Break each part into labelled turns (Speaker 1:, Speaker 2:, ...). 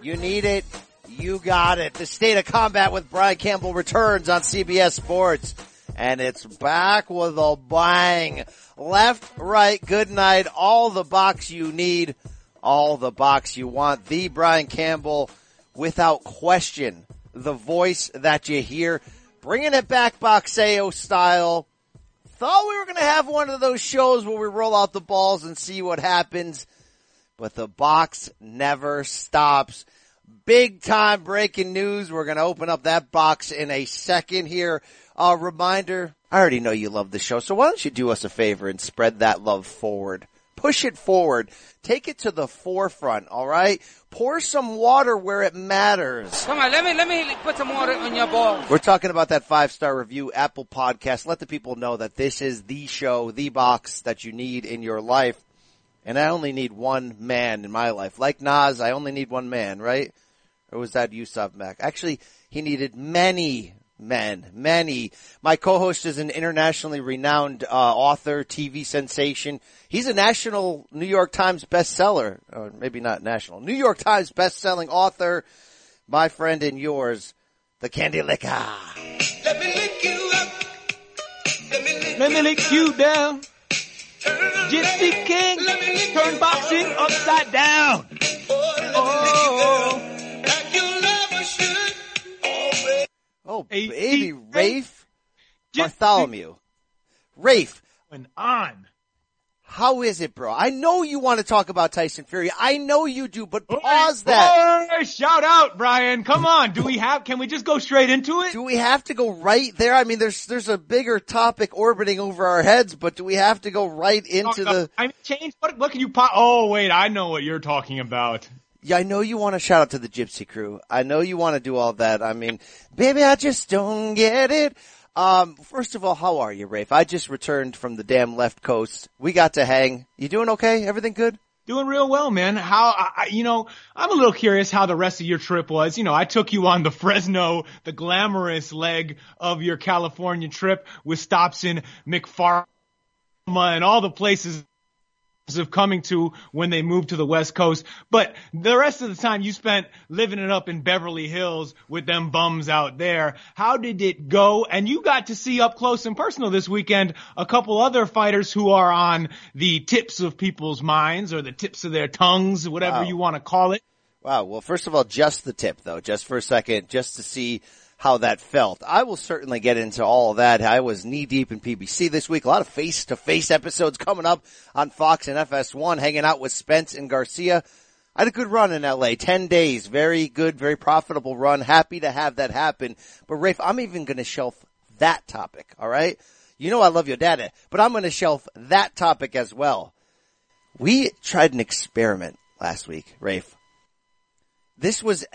Speaker 1: You need it. You got it. The State of Combat with Brian Campbell returns on CBS Sports. And it's back with a bang. Left, right, good night. All the box you need. All the box you want. The Brian Campbell, without question, the voice that you hear. Bringing it back Boxeo style. Thought we were going to have one of those shows where we roll out the balls and see what happens. But the box never stops. Big time breaking news. We're going to open up that box in a second here. A reminder, I already know you love the show, so why don't you do us a favor and spread that love forward. Push it forward. Take it to the forefront, all right? Pour some water where it matters.
Speaker 2: Come on, let me put some water on your balls.
Speaker 1: We're talking about that 5-star review, Apple Podcast. Let the people know that this is the show, the box that you need in your life. And I only need one man in my life. Like Nas, I only need one man, right? Or was that Yusuf Mack? Actually, he needed many men, many. My co-host is an internationally renowned author, TV sensation. He's a national New York Times bestseller, or maybe not national, New York Times best-selling author, my friend and yours, the Candy Licker.
Speaker 3: Let me lick you up.
Speaker 4: Let me lick you down. Gypsy King, turn boxing upside down.
Speaker 1: Oh, baby, Rafe Bartholomew. Rafe.
Speaker 4: And on.
Speaker 1: How is it, bro? I know you want to talk about Tyson Fury. I know you do, but pause that.
Speaker 4: Boy, shout out, Brian. Come on. Can we just go straight into it?
Speaker 1: Do we have to go right there? I mean, there's a bigger topic orbiting over our heads, but do we have to go right into the...
Speaker 4: I mean, change, what can you pop? Oh, wait, I know what you're talking about.
Speaker 1: Yeah, I know you want to shout out to the Gypsy Crew. I know you want to do all that. I mean, baby, I just don't get it. First of all, how are you, Rafe? I just returned from the damn left coast. We got to hang. You doing okay? Everything good?
Speaker 4: Doing real well, man. I'm a little curious how the rest of your trip was. I took you on the Fresno, the glamorous leg of your California trip with stops in McFarland and all the places of coming to when they moved to the West Coast. But the rest of the time you spent living it up in Beverly Hills with them bums out there. How did it go? And you got to see up close and personal this weekend a couple other fighters who are on the tips of people's minds or the tips of their tongues, whatever you want to call it.
Speaker 1: Wow. Well, first of all, just the tip though, just for a second, just to see how that felt. I will certainly get into all of that. I was knee deep in PBC this week. A lot of face-to-face episodes coming up on Fox and FS1, hanging out with Spence and Garcia. I had a good run in LA, 10 days. Very good, very profitable run. Happy to have that happen. But Rafe, I'm even going to shelf that topic, all right? You know I love your dada, but I'm going to shelf that topic as well. We tried an experiment last week, Rafe. This was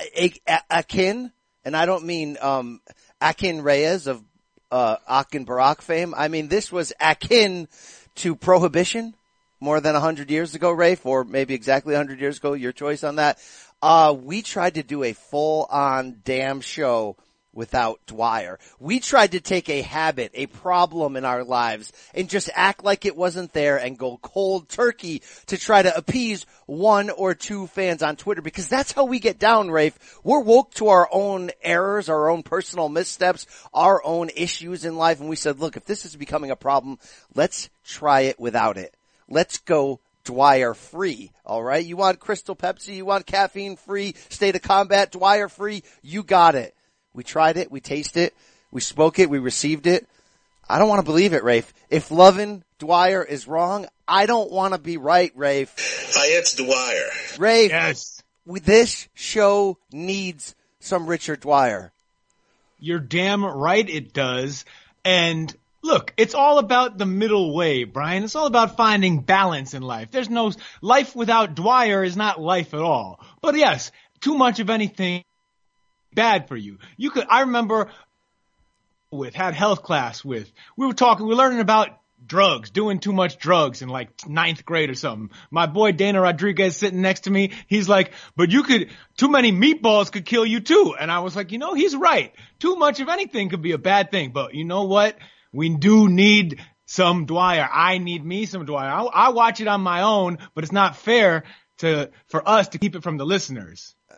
Speaker 1: akin, and I don't mean Akin Reyes of Akin Barak fame. I mean, this was akin to Prohibition more than 100 years ago, Rafe, or maybe exactly 100 years ago. Your choice on that. We tried to do a full-on damn show without Dwyer. We tried to take a habit, a problem in our lives, and just act like it wasn't there and go cold turkey to try to appease one or two fans on Twitter, because that's how we get down, Rafe. We're woke to our own errors, our own personal missteps, our own issues in life, and we said, look, if this is becoming a problem, let's try it without it. Let's go Dwyer free, all right? You want Crystal Pepsi, you want caffeine free, State of Combat, Dwyer free, you got it. We tried it, we tasted it, we spoke it, we received it. I don't want to believe it, Rafe. If loving Dwyer is wrong, I don't want to be right, Rafe.
Speaker 3: Hi, it's Dwyer.
Speaker 1: Rafe,
Speaker 4: Yes.
Speaker 1: This show needs some Richard Dwyer.
Speaker 4: You're damn right it does. And look, it's all about the middle way, Brian. It's all about finding balance in life. There's no life without Dwyer is not life at all. But yes, too much of anything bad for you. I remember had health class with, we were learning about drugs, doing too much drugs in like 9th grade or something. My boy Dana Rodriguez sitting next to me, he's like, but too many meatballs could kill you too. And I was like, he's right. Too much of anything could be a bad thing. But you know what? We do need some Dwyer. I need me some Dwyer. I watch it on my own, but it's not fair for us to keep it from the listeners.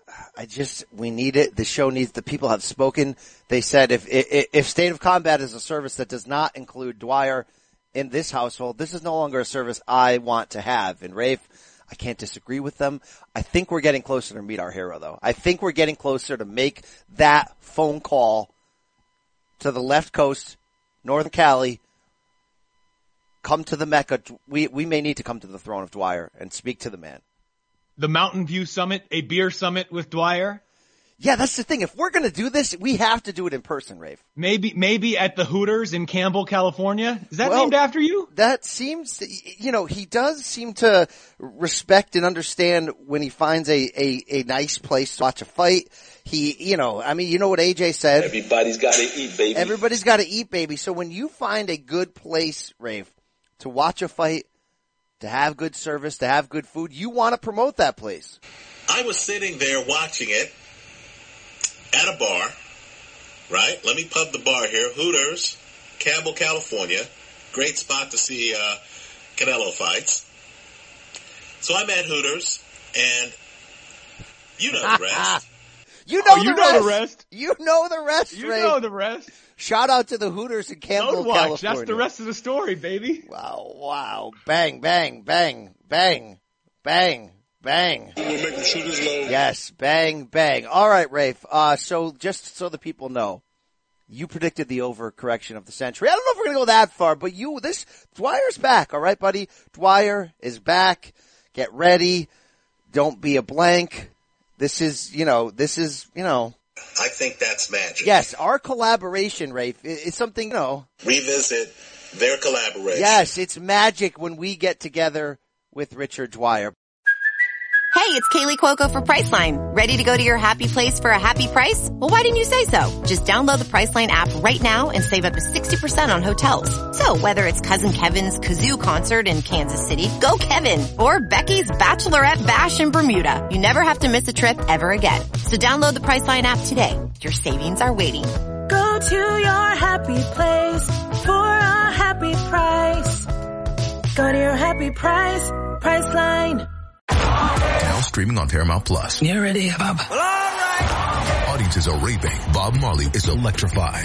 Speaker 1: we need it. The show needs, the people have spoken. They said if State of Combat is a service that does not include Dwyer in this household, this is no longer a service I want to have. And Rafe, I can't disagree with them. I think we're getting closer to meet our hero, though. I think we're getting closer to make that phone call to the left coast, Northern Cali, come to the Mecca. We may need to come to the throne of Dwyer and speak to the man.
Speaker 4: The Mountain View Summit, a beer summit with Dwyer.
Speaker 1: Yeah, that's the thing. If we're going to do this, we have to do it in person, Rafe.
Speaker 4: Maybe at the Hooters in Campbell, California. Is that named after you?
Speaker 1: That seems, he does seem to respect and understand when he finds a nice place to watch a fight. You know what AJ said?
Speaker 3: Everybody's got to eat, baby.
Speaker 1: Everybody's got to eat, baby. So when you find a good place, Rafe, to watch a fight, to have good service, to have good food, you want to promote that place.
Speaker 3: I was sitting there watching it at a bar, right? Let me pub the bar here. Hooters, Campbell, California. Great spot to see Canelo fights. So I'm at Hooters, and you know the rest.
Speaker 1: You know the rest.
Speaker 4: You know the rest,
Speaker 1: Rafe.
Speaker 4: You know the rest.
Speaker 1: Shout out to the Hooters in Campbell, California.
Speaker 4: That's the rest of the story, baby.
Speaker 1: Wow. Bang, bang, bang, bang, bang, bang.
Speaker 3: We'll make them shoot his load.
Speaker 1: Yes, bang, bang. All right, Rafe. So just so the people know, you predicted the overcorrection of the century. I don't know if we're going to go that far, but Dwyer's back. All right, buddy? Dwyer is back. Get ready. Don't be a blank. This is.
Speaker 3: I think that's magic.
Speaker 1: Yes, our collaboration, Rafe, is something,
Speaker 3: Revisit their collaboration.
Speaker 1: Yes, it's magic when we get together with Richard Dwyer.
Speaker 5: Hey, it's Kaylee Cuoco for Priceline. Ready to go to your happy place for a happy price? Well, why didn't you say so? Just download the Priceline app right now and save up to 60% on hotels. So whether it's Cousin Kevin's Kazoo Concert in Kansas City, go Kevin, or Becky's Bachelorette Bash in Bermuda, you never have to miss a trip ever again. So download the Priceline app today. Your savings are waiting.
Speaker 6: Go to your happy place for a happy price. Go to your happy price, Priceline.
Speaker 7: Now streaming on Paramount Plus.
Speaker 6: You ready, Bob?
Speaker 2: Well, all right.
Speaker 7: Audiences are raving. Bob Marley is electrifying.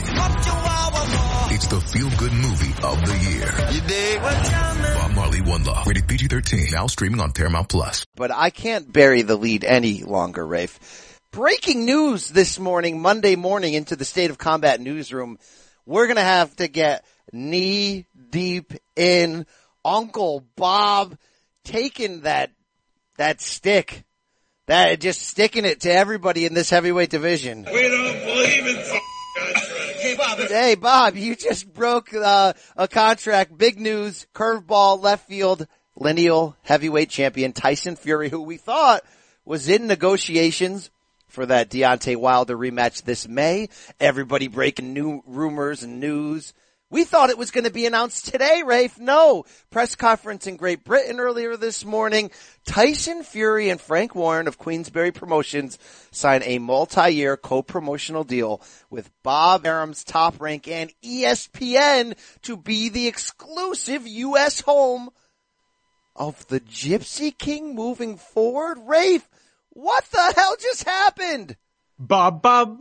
Speaker 7: It's the feel-good movie of the year.
Speaker 2: You dig?
Speaker 7: Bob Marley, One Love. Rated PG-13. Now streaming on Paramount Plus.
Speaker 1: But I can't bury the lead any longer, Rafe. Breaking news this morning, Monday morning, into the State of Combat newsroom. We're going to have to get knee deep in Uncle Bob taking that stick, just sticking it to everybody in this heavyweight division.
Speaker 3: We don't believe in contracts.
Speaker 1: Hey, Bob, you just broke a contract. Big news, curveball, left field, lineal heavyweight champion Tyson Fury, who we thought was in negotiations for that Deontay Wilder rematch this May. Everybody breaking new rumors and news. We thought it was going to be announced today, Rafe. No. Press conference in Great Britain earlier this morning. Tyson Fury and Frank Warren of Queensberry Promotions sign a multi-year co-promotional deal with Bob Arum's Top Rank and ESPN to be the exclusive U.S. home of the Gypsy King moving forward. Rafe, what the hell just happened?
Speaker 4: Bob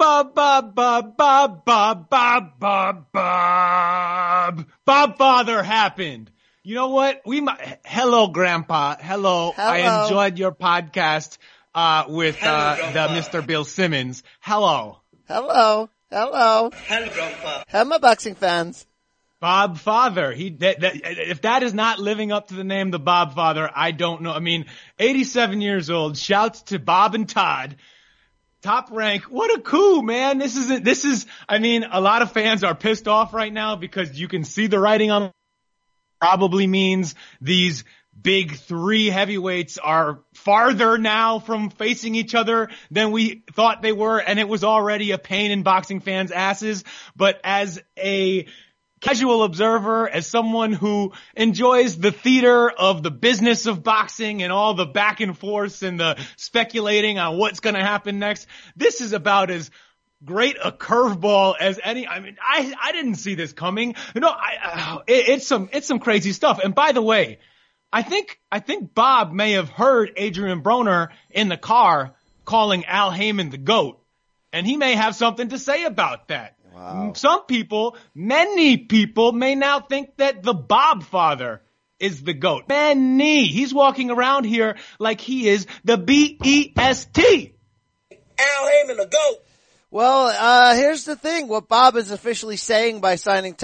Speaker 4: Father happened. You know what? Hello, Grandpa. Hello. I enjoyed your podcast, with, the Mr. Bill Simmons. Hello.
Speaker 1: Hello, Grandpa. Hello, boxing fans.
Speaker 4: Bob Father. If that is not living up to the name, the Bob Father, I don't know. I mean, 87 years old. Shouts to Bob and Todd. Top Rank. What a coup, man. A lot of fans are pissed off right now because you can see the writing on probably means these big three heavyweights are farther now from facing each other than we thought they were. And it was already a pain in boxing fans' asses. But as a casual observer, as someone who enjoys the theater of the business of boxing and all the back and forth and the speculating on what's going to happen next, this is about as great a curveball as any. I mean, I didn't see this coming. It's some crazy stuff. And by the way, I think Bob may have heard Adrian Broner in the car calling Al Heyman the GOAT. And he may have something to say about that.
Speaker 1: Wow.
Speaker 4: Some people, many people may now think that the Bob father is the GOAT. Many. He's walking around here like he is the B-E-S-T.
Speaker 2: Al Heyman, the GOAT.
Speaker 1: Well, here's the thing. What Bob is officially saying by signing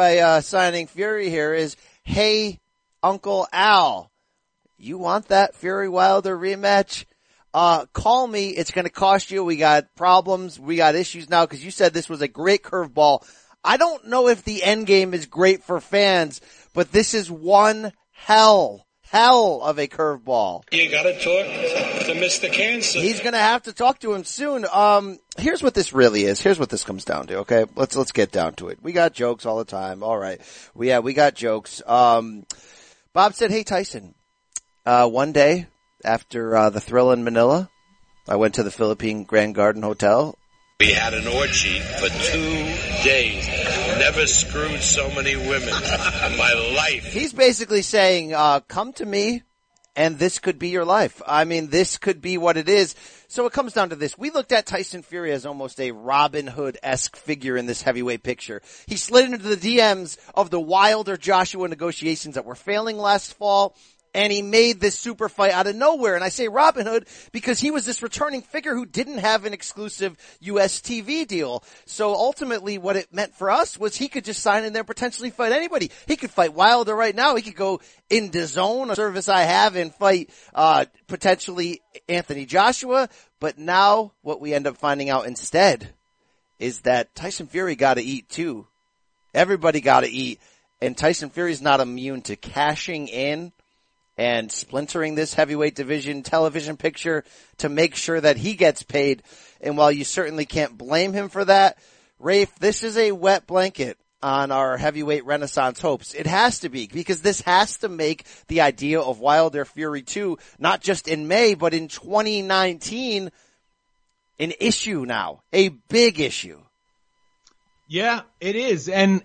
Speaker 1: Fury here is, hey, Uncle Al, you want that Fury Wilder rematch? Call me. It's going to cost you. We got problems. We got issues now because you said this was a great curveball. I don't know if the end game is great for fans, but this is one hell of a curveball.
Speaker 8: You got to talk to Mr. Cancer.
Speaker 1: He's going to have to talk to him soon. Here's what this really is. Here's what this comes down to. Okay, let's get down to it. We got jokes all the time. All right, we got jokes. Bob said, "Hey Tyson, one day after the Thrill in Manila, I went to the Philippine Grand Garden Hotel.
Speaker 8: We had an orgy for 2 days. Never screwed so many women in my life."
Speaker 1: He's basically saying, come to me and this could be your life. I mean, this could be what it is. So it comes down to this. We looked at Tyson Fury as almost a Robin Hood-esque figure in this heavyweight picture. He slid into the DMs of the Wilder-Joshua negotiations that were failing last fall. And he made this super fight out of nowhere. And I say Robin Hood because he was this returning figure who didn't have an exclusive US TV deal. So ultimately what it meant for us was he could just sign in there and potentially fight anybody. He could fight Wilder right now. He could go in DAZN, a service I have, and fight potentially Anthony Joshua. But now what we end up finding out instead is that Tyson Fury got to eat too. Everybody got to eat. And Tyson Fury's not immune to cashing in and splintering this heavyweight division television picture to make sure that he gets paid. And while you certainly can't blame him for that, Rafe, this is a wet blanket on our heavyweight renaissance hopes. It has to be, because this has to make the idea of Wilder Fury 2, not just in May, but in 2019, an issue now, a big issue.
Speaker 4: Yeah, it is. And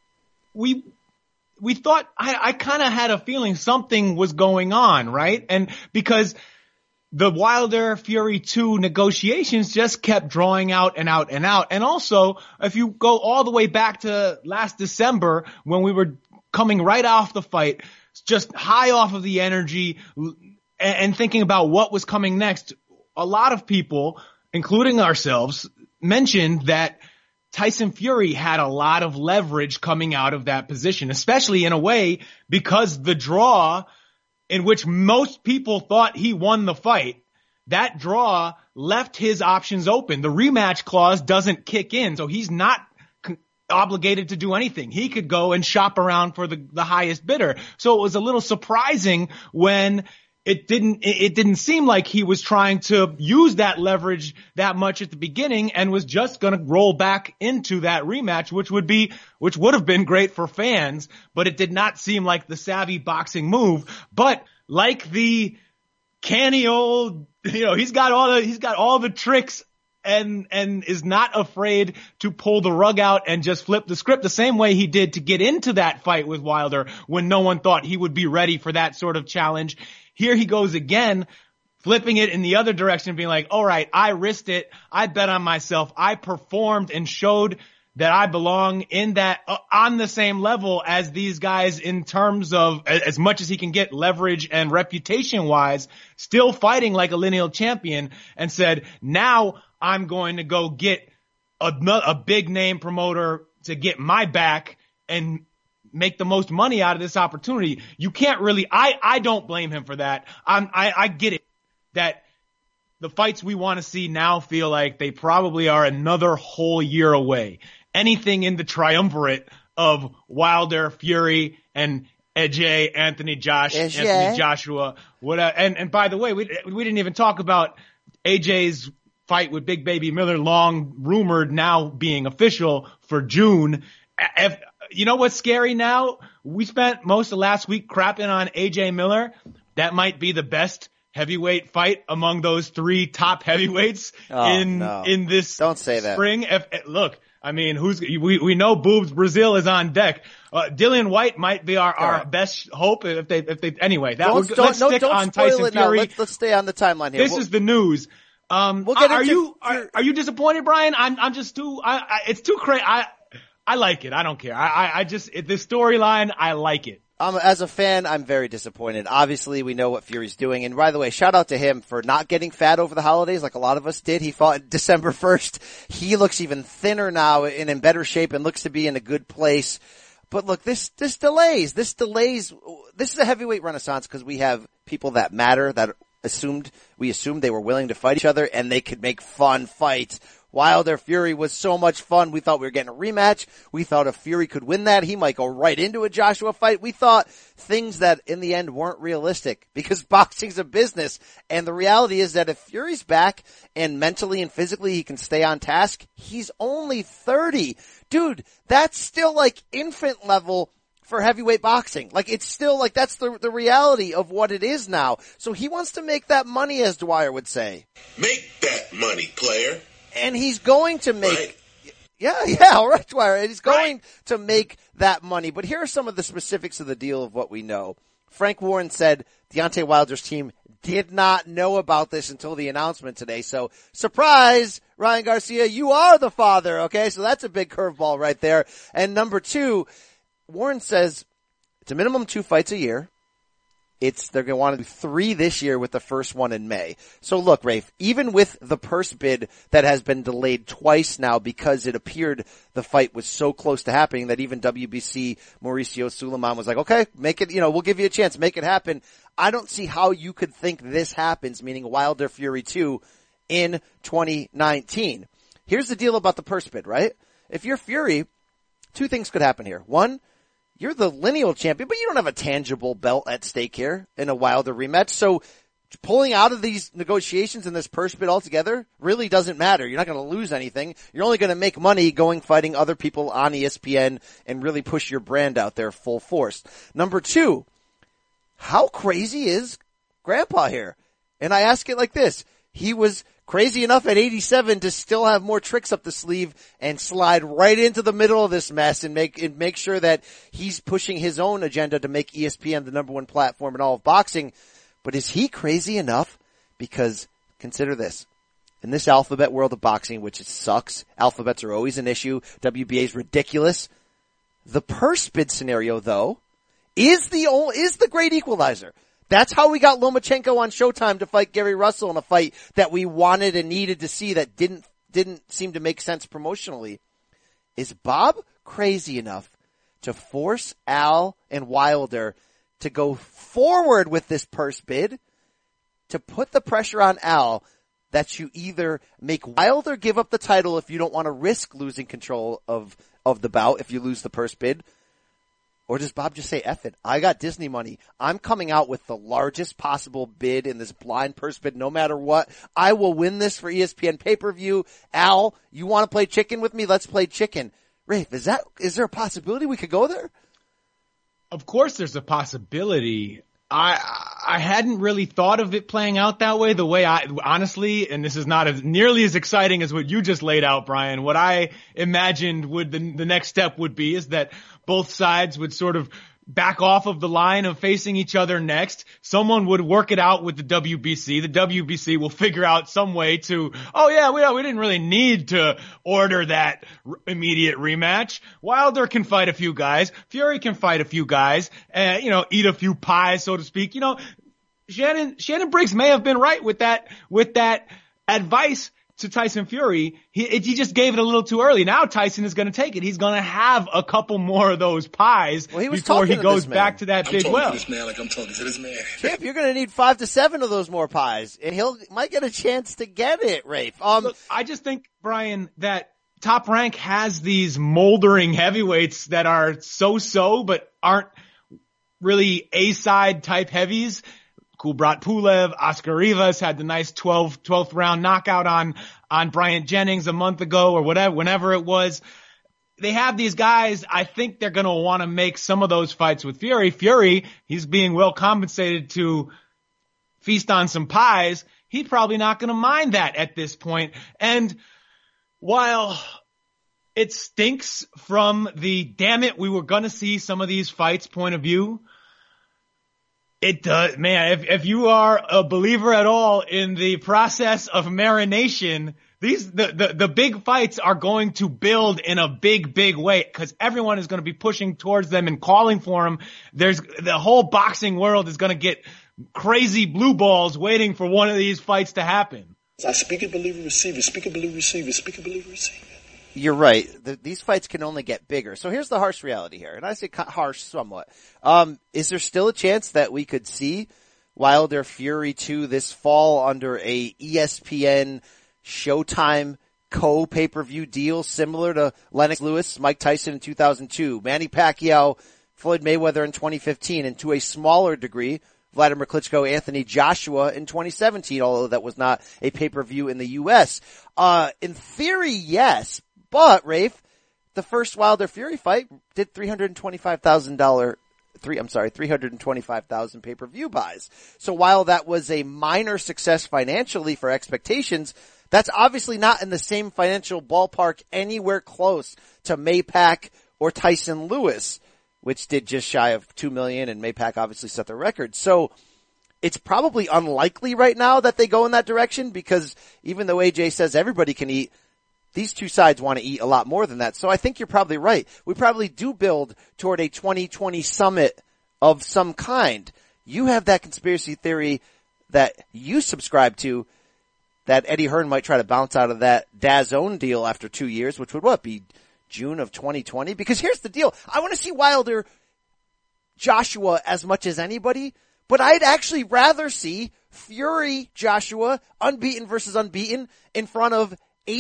Speaker 4: we thought, I kind of had a feeling something was going on, right? And because the Wilder Fury 2 negotiations just kept drawing out and out and out. And also, if you go all the way back to last December when we were coming right off the fight, just high off of the energy and thinking about what was coming next, a lot of people, including ourselves, mentioned that Tyson Fury had a lot of leverage coming out of that position, especially in a way because the draw in which most people thought he won the fight, that draw left his options open. The rematch clause doesn't kick in, so he's not obligated to do anything. He could go and shop around for the highest bidder. So it was a little surprising when it didn't seem like he was trying to use that leverage that much at the beginning and was just going to roll back into that rematch, which would have been great for fans, but it did not seem like the savvy boxing move. But like the canny old, he's got all the tricks and is not afraid to pull the rug out and just flip the script the same way he did to get into that fight with Wilder when no one thought he would be ready for that sort of challenge. Here he goes again, flipping it in the other direction, being like, all right, I risked it. I bet on myself. I performed and showed that I belong in that, on the same level as these guys in terms of as much as he can get leverage and reputation wise, still fighting like a lineal champion, and said, now I'm going to go get a big name promoter to get my back and make the most money out of this opportunity. You can't really, I don't blame him for that. I get it that the fights we want to see now feel like they probably are another whole year away. Anything in the triumvirate of Wilder, Fury, and AJ, Anthony Joshua, whatever. And by the way, we didn't even talk about AJ's fight with Big Baby Miller, long rumored, now being official for June. You know what's scary now? We spent most of last week crapping on AJ Miller. That might be the best heavyweight fight among those three top heavyweights in this
Speaker 1: Don't say that.
Speaker 4: spring. Look, I mean, we know Boobs Brazil is on deck. Dillian White might be our best hope if they anyway. Let's stick on Tyson Fury.
Speaker 1: Let's stay on the timeline here.
Speaker 4: This is the news.
Speaker 1: We'll get
Speaker 4: are you disappointed, Brian? I'm just it's too crazy. I like it. I don't care. The storyline, I like it.
Speaker 1: As a fan, I'm very disappointed. Obviously, we know what Fury's doing. And by the way, shout out to him for not getting fat over the holidays like a lot of us did. He fought December 1st. He looks even thinner now and in better shape and looks to be in a good place. But look, this delays. This is a heavyweight renaissance because we have people that matter that we assumed they were willing to fight each other and they could make fun fights. Wilder Fury was so much fun. We thought we were getting a rematch. We thought if Fury could win that, he might go right into a Joshua fight. We thought things that in the end weren't realistic because boxing's a business. And the reality is that if Fury's back and mentally and physically he can stay on task, he's only 30. Dude, that's still like infant level for heavyweight boxing. Like it's still like that's the reality of what it is now. So he wants to make that money, as Dwyer would say.
Speaker 3: Make that money, player.
Speaker 1: And he's going to make,
Speaker 3: right.
Speaker 1: Yeah, all right, Dwyer. And he's going to make that money. But here are some of the specifics of the deal of what we know. Frank Warren said Deontay Wilder's team did not know about this until the announcement today. So, surprise, Ryan Garcia, you are the father, okay? So that's a big curveball right there. And number two, Warren says it's a minimum 2 fights a year. They're going to want to do 3 this year with the first one in May. So look, Rafe, even with the purse bid that has been delayed twice now because it appeared the fight was so close to happening that even WBC Mauricio Sulaiman was like, okay, make it, we'll give you a chance, make it happen. I don't see how you could think this happens, meaning Wilder Fury 2 in 2019. Here's the deal about the purse bid, right? If you're Fury, 2 things could happen here. One, you're the lineal champion, but you don't have a tangible belt at stake here in a Wilder rematch. So pulling out of these negotiations and this purse bid altogether really doesn't matter. You're not going to lose anything. You're only going to make money fighting other people on ESPN and really push your brand out there full force. Number 2, how crazy is Grandpa here? And I ask it like this. He was crazy enough at 87 to still have more tricks up the sleeve and slide right into the middle of this mess and make sure that he's pushing his own agenda to make ESPN the number 1 platform in all of boxing. But is he crazy enough? Because consider this. In this alphabet world of boxing, which it sucks, alphabets are always an issue. WBA is ridiculous. The purse bid scenario, though, is the great equalizer. That's how we got Lomachenko on Showtime to fight Gary Russell in a fight that we wanted and needed to see that didn't seem to make sense promotionally. Is Bob crazy enough to force Al and Wilder to go forward with this purse bid to put the pressure on Al that you either make Wilder give up the title if you don't want to risk losing control of the bout if you lose the purse bid? Or does Bob just say, F it, I got Disney money. I'm coming out with the largest possible bid in this blind purse bid no matter what. I will win this for ESPN pay-per-view. Al, you want to play chicken with me? Let's play chicken. Rafe, is there a possibility we could go there?
Speaker 4: Of course there's a possibility. I hadn't really thought of it playing out that way, the way honestly, and this is not nearly as exciting as what you just laid out, Brian. What I imagined the next step would be is that both sides would sort of back off of the line of facing each other next. Someone would work it out with the WBC. The WBC will figure out some way to, we didn't really need to order that immediate rematch. Wilder can fight a few guys. Fury can fight a few guys, eat a few pies, so to speak. Shannon Briggs may have been right with that advice to Tyson Fury. He just gave it a little too early. Now Tyson is going to take it. He's going to have a couple more of those pies before he goes back to that big well.
Speaker 3: I'm talking to this man like I'm talking to this man.
Speaker 1: Champ, you're going to need 5 to 7 of those more pies, and might get a chance to get it, Rafe.
Speaker 4: Look, I just think, Brian, that Top Rank has these moldering heavyweights that are so-so, but aren't really A-side type heavies. Kubrat Pulev, Oscar Rivas had the nice 12th round knockout on Bryant Jennings a month ago or whenever it was. They have these guys. I think they're going to want to make some of those fights with Fury. Fury, he's being well compensated to feast on some pies. He's probably not going to mind that at this point. And while it stinks from the damn it, we were going to see some of these fights point of view, It does, man. If you are a believer at all in the process of marination, the big fights are going to build in a big way because everyone is going to be pushing towards them and calling for them. The whole boxing world is going to get crazy blue balls waiting for one of these fights to happen.
Speaker 9: I speak it, believe it, receive it. Speak it, believe it, receive it. Speak it, believe it, receive it.
Speaker 1: You're right. These fights can only get bigger. So here's the harsh reality here, and I say harsh somewhat. Is there still a chance that we could see Wilder Fury 2 this fall under a ESPN Showtime co-pay-per-view deal similar to Lennox Lewis, Mike Tyson in 2002, Manny Pacquiao, Floyd Mayweather in 2015, and to a smaller degree, Vladimir Klitschko, Anthony Joshua in 2017, although that was not a pay-per-view in the U.S. In theory, yes. But, Rafe, the first Wilder Fury fight did $325,000 pay-per-view buys. So while that was a minor success financially for expectations, that's obviously not in the same financial ballpark anywhere close to Maypac or Tyson Lewis, which did just shy of $2 million, and Maypac obviously set the record. So it's probably unlikely right now that they go in that direction because even though AJ says everybody can eat, these two sides want to eat a lot more than that. So I think you're probably right. We probably do build toward a 2020 summit of some kind. You have that conspiracy theory that you subscribe to that Eddie Hearn might try to bounce out of that DAZN deal after 2 years, which would be June of 2020? Because here's the deal. I want to see Wilder Joshua as much as anybody, but I'd actually rather see Fury Joshua unbeaten versus unbeaten in front of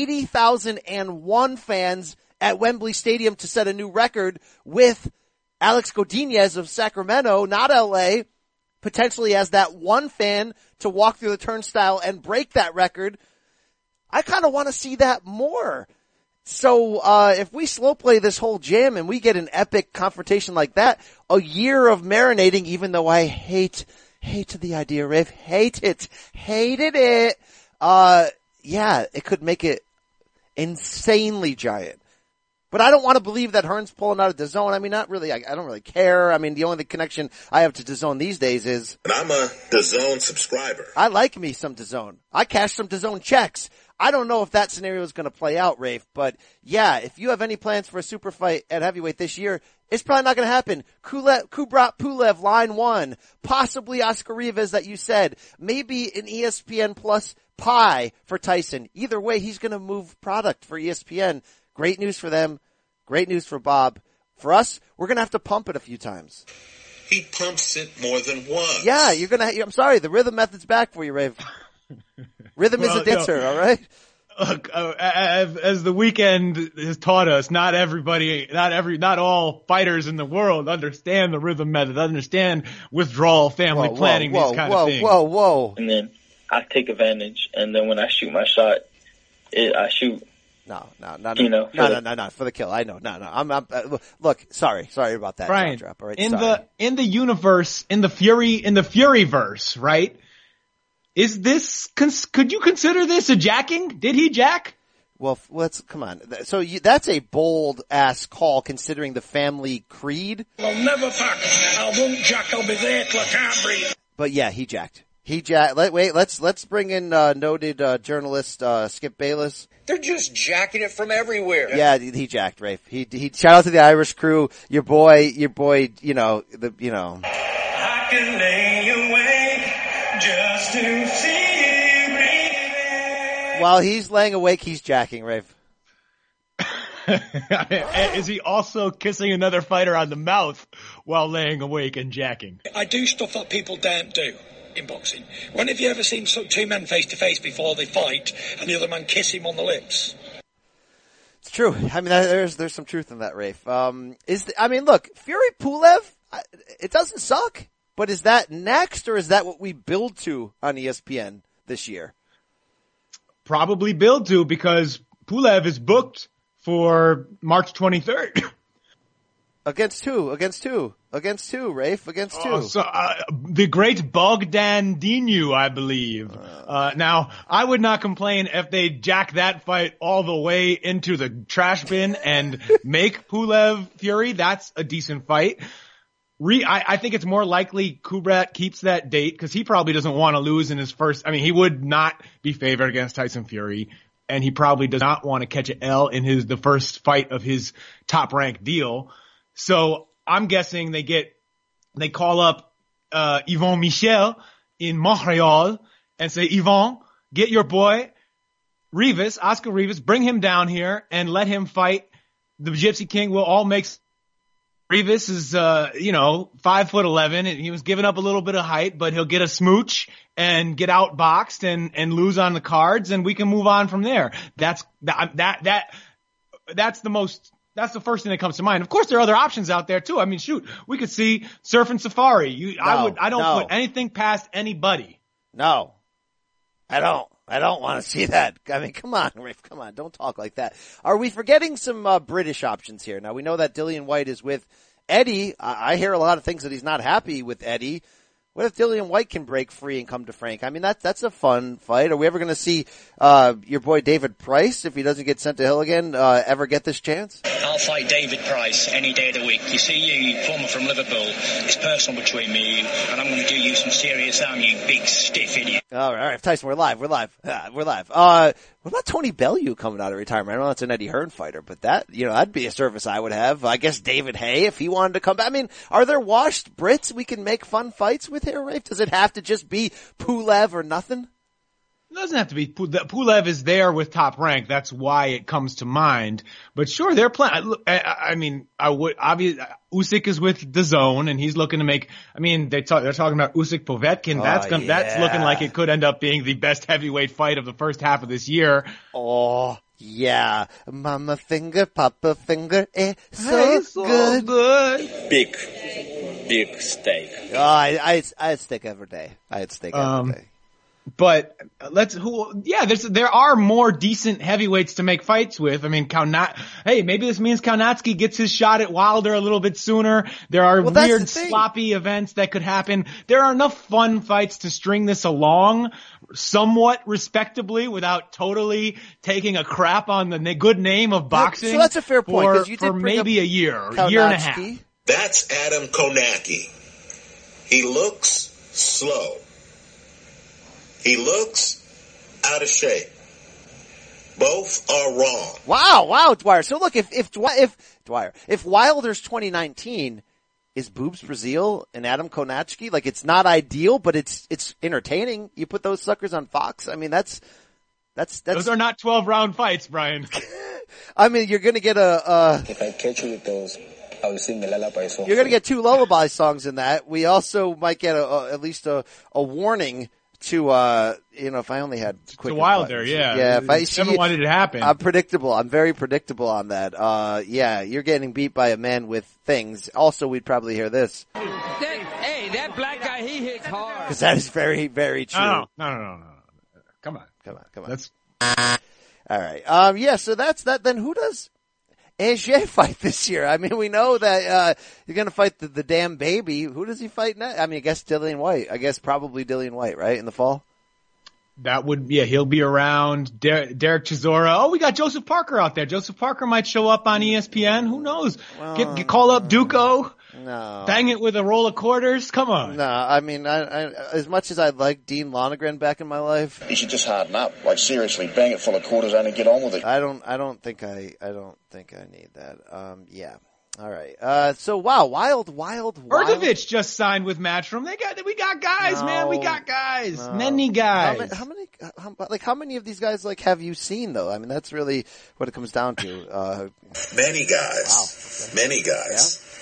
Speaker 1: 80,001 fans at Wembley Stadium to set a new record with Alex Godinez of Sacramento, not LA, potentially as that one fan to walk through the turnstile and break that record. I kind of want to see that more. So, if we slow play this whole jam and we get an epic confrontation like that, a year of marinating, even though I hate the idea, Rafe, hated it. Yeah, it could make it insanely giant. But I don't want to believe that Hearn's pulling out of DAZN. I mean, not really. I don't really care. I mean, the only connection I have to DAZN these days is...
Speaker 3: And I'm a DAZN subscriber.
Speaker 1: I like me some DAZN. I cash some DAZN checks. I don't know if that scenario is going to play out, Rafe, but yeah, if you have any plans for a super fight at heavyweight this year, it's probably not going to happen. Kubrat Pulev, line one. Possibly Oscar Rivas that you said. Maybe an ESPN Plus pie for Tyson. Either way, he's going to move product for ESPN. Great news for them. Great news for Bob. For us, we're going to have to pump it a few times.
Speaker 3: He pumps it more than once.
Speaker 1: Yeah, I'm sorry, the rhythm method's back for you, Rafe. Rhythm is a ditzer, all right?
Speaker 4: Look, as the weekend has taught us, not all fighters in the world understand the rhythm method, understand withdrawal, family planning, these kind of things.
Speaker 1: Whoa.
Speaker 10: And then I take advantage, and then when I shoot my shot, I shoot.
Speaker 1: No.
Speaker 10: You know,
Speaker 1: for the kill. I know. No. I'm look, sorry about that.
Speaker 4: Brian,
Speaker 1: drop. All right,
Speaker 4: in the universe, in the Furyverse, right? Could you consider this a jacking? Did he jack?
Speaker 1: Well, come on. So that's a bold ass call considering the family creed.
Speaker 9: I'll never fuck. I won't jack. I'll be there till I can't breathe.
Speaker 1: But yeah, he jacked. Let's bring in noted journalist Skip Bayless.
Speaker 2: They're just jacking it from everywhere.
Speaker 1: Yeah, he jacked, Rafe. He shout out to the Irish crew. Your boy,
Speaker 9: I can lay awake just to see you breathing.
Speaker 1: While he's laying awake, he's jacking, Rafe.
Speaker 4: Is he also kissing another fighter on the mouth while laying awake and jacking?
Speaker 9: I do stuff that people don't do in boxing. When have you ever seen two men face to face before they fight and the other man kiss him on the lips?
Speaker 1: It's true. I mean, there's some truth in that, Rafe. Look, Fury Pulev, it doesn't suck, but is that next or is that what we build to on ESPN this year?
Speaker 4: Probably build to, because Pulev is booked for March 23rd.
Speaker 1: Against who, Rafe? Against who?
Speaker 4: The great Bogdan Dinu, I believe. Now, I would not complain if they jack that fight all the way into the trash bin and make Pulev Fury. That's a decent fight. I think it's more likely Kubrat keeps that date because he probably doesn't want to lose in his first. I mean, he would not be favored against Tyson Fury, and he probably does not want to catch an L in the first fight of his top ranked deal. So I'm guessing they call up Yvon Michel in Montreal and say, Yvon, get your boy Rivas, Oscar Rivas, bring him down here and let him fight the Gypsy King. We'll all make. Rivas is, 5'11", and he was giving up a little bit of height, but he'll get a smooch and get outboxed and lose on the cards, and we can move on from there. That's the first thing that comes to mind. Of course, there are other options out there too. I mean, shoot, we could see Surf and Safari. I don't put anything past anybody.
Speaker 1: No, I don't want to see that. I mean, come on, Rafe, come on. Don't talk like that. Are we forgetting some British options here? Now, we know that Dillian White is with Eddie. I hear a lot of things that he's not happy with Eddie. What if Dillian White can break free and come to Frank? I mean, that's a fun fight. Are we ever going to see your boy David Price, if he doesn't get sent to hell again, ever get this chance?
Speaker 11: I'll fight David Price any day of the week. You see, you former from Liverpool. It's personal between me and you, and I'm going to do you some serious harm, you big stiff idiot.
Speaker 1: All right, Tyson, we're live. We're live. What about Tony Bellew coming out of retirement? I know that's an Eddie Hearn fighter, but that'd be a service I would have. I guess David Hay, if he wanted to come back. I mean, are there washed Brits we can make fun fights with here, Rafe? Does it have to just be Pulev or nothing?
Speaker 4: It doesn't have to be. Pulev is there with Top Rank. That's why it comes to mind. But sure, they're playing. I mean, I would obviously. Usyk is with DAZN, and he's looking to make. I mean, they're talking about Usyk Povetkin. That's looking like it could end up being the best heavyweight fight of the first half of this year.
Speaker 1: Oh yeah, Mama Finger, Papa Finger, so good.
Speaker 10: Big steak.
Speaker 1: Oh, I had steak every day. Every day.
Speaker 4: But there are more decent heavyweights to make fights with. I mean, maybe this means Kaunatsky gets his shot at Wilder a little bit sooner. There are weird, sloppy events that could happen. There are enough fun fights to string this along somewhat respectably without totally taking a crap on the good name of boxing.
Speaker 1: So that's a fair point.
Speaker 4: For maybe a year and a half.
Speaker 3: That's Adam Kownacki. He looks slow. He looks out of shape. Both are wrong.
Speaker 1: Wow, Dwyer. So look, if Wilder's 2019 is Boobs Brazil and Adam Kownacki, like it's not ideal, but it's entertaining. You put those suckers on Fox. I mean, that's.
Speaker 4: Those are not 12-round fights, Brian.
Speaker 1: I mean, you're gonna get
Speaker 10: If I catch you with those, I will sing the lullaby song.
Speaker 1: You're gonna get 2 lullaby songs in that. We also might get at least a warning to, if I only had quick.
Speaker 4: To Wilder,
Speaker 1: buttons.
Speaker 4: yeah.
Speaker 1: If I
Speaker 4: never wanted it to happen.
Speaker 1: I'm predictable. I'm very predictable on that. You're getting beat by a man with things. Also, we'd probably hear this.
Speaker 12: That black guy, he hits hard.
Speaker 1: Because that is very, very true.
Speaker 4: No. Come on.
Speaker 1: That's all right. So that's that. Then who does Anger fight this year? I mean, we know that you're going to fight the damn baby. Who does he fight next? I mean, I guess Dillian White. I guess probably Dillian White, right, in the fall?
Speaker 4: That would, he'll be around. Derek Chisora. Oh, we got Joseph Parker out there. Joseph Parker might show up on ESPN. Who knows? Call up Duco.
Speaker 1: No.
Speaker 4: Bang it with a roll of quarters. Come on.
Speaker 1: No, I mean, I as much as I like Dean Lonergan back in my life,
Speaker 13: you should just harden up. Like seriously, bang it full of quarters and get on with it.
Speaker 1: I don't think I need that. Yeah. All right. So wow, wild.
Speaker 4: Erdovich just signed with Matchroom. We got guys, man. We got guys. No. Many guys.
Speaker 1: How many of these guys have you seen though? I mean, that's really what it comes down to.
Speaker 3: Many guys. Wow. Okay. Many guys. Yeah.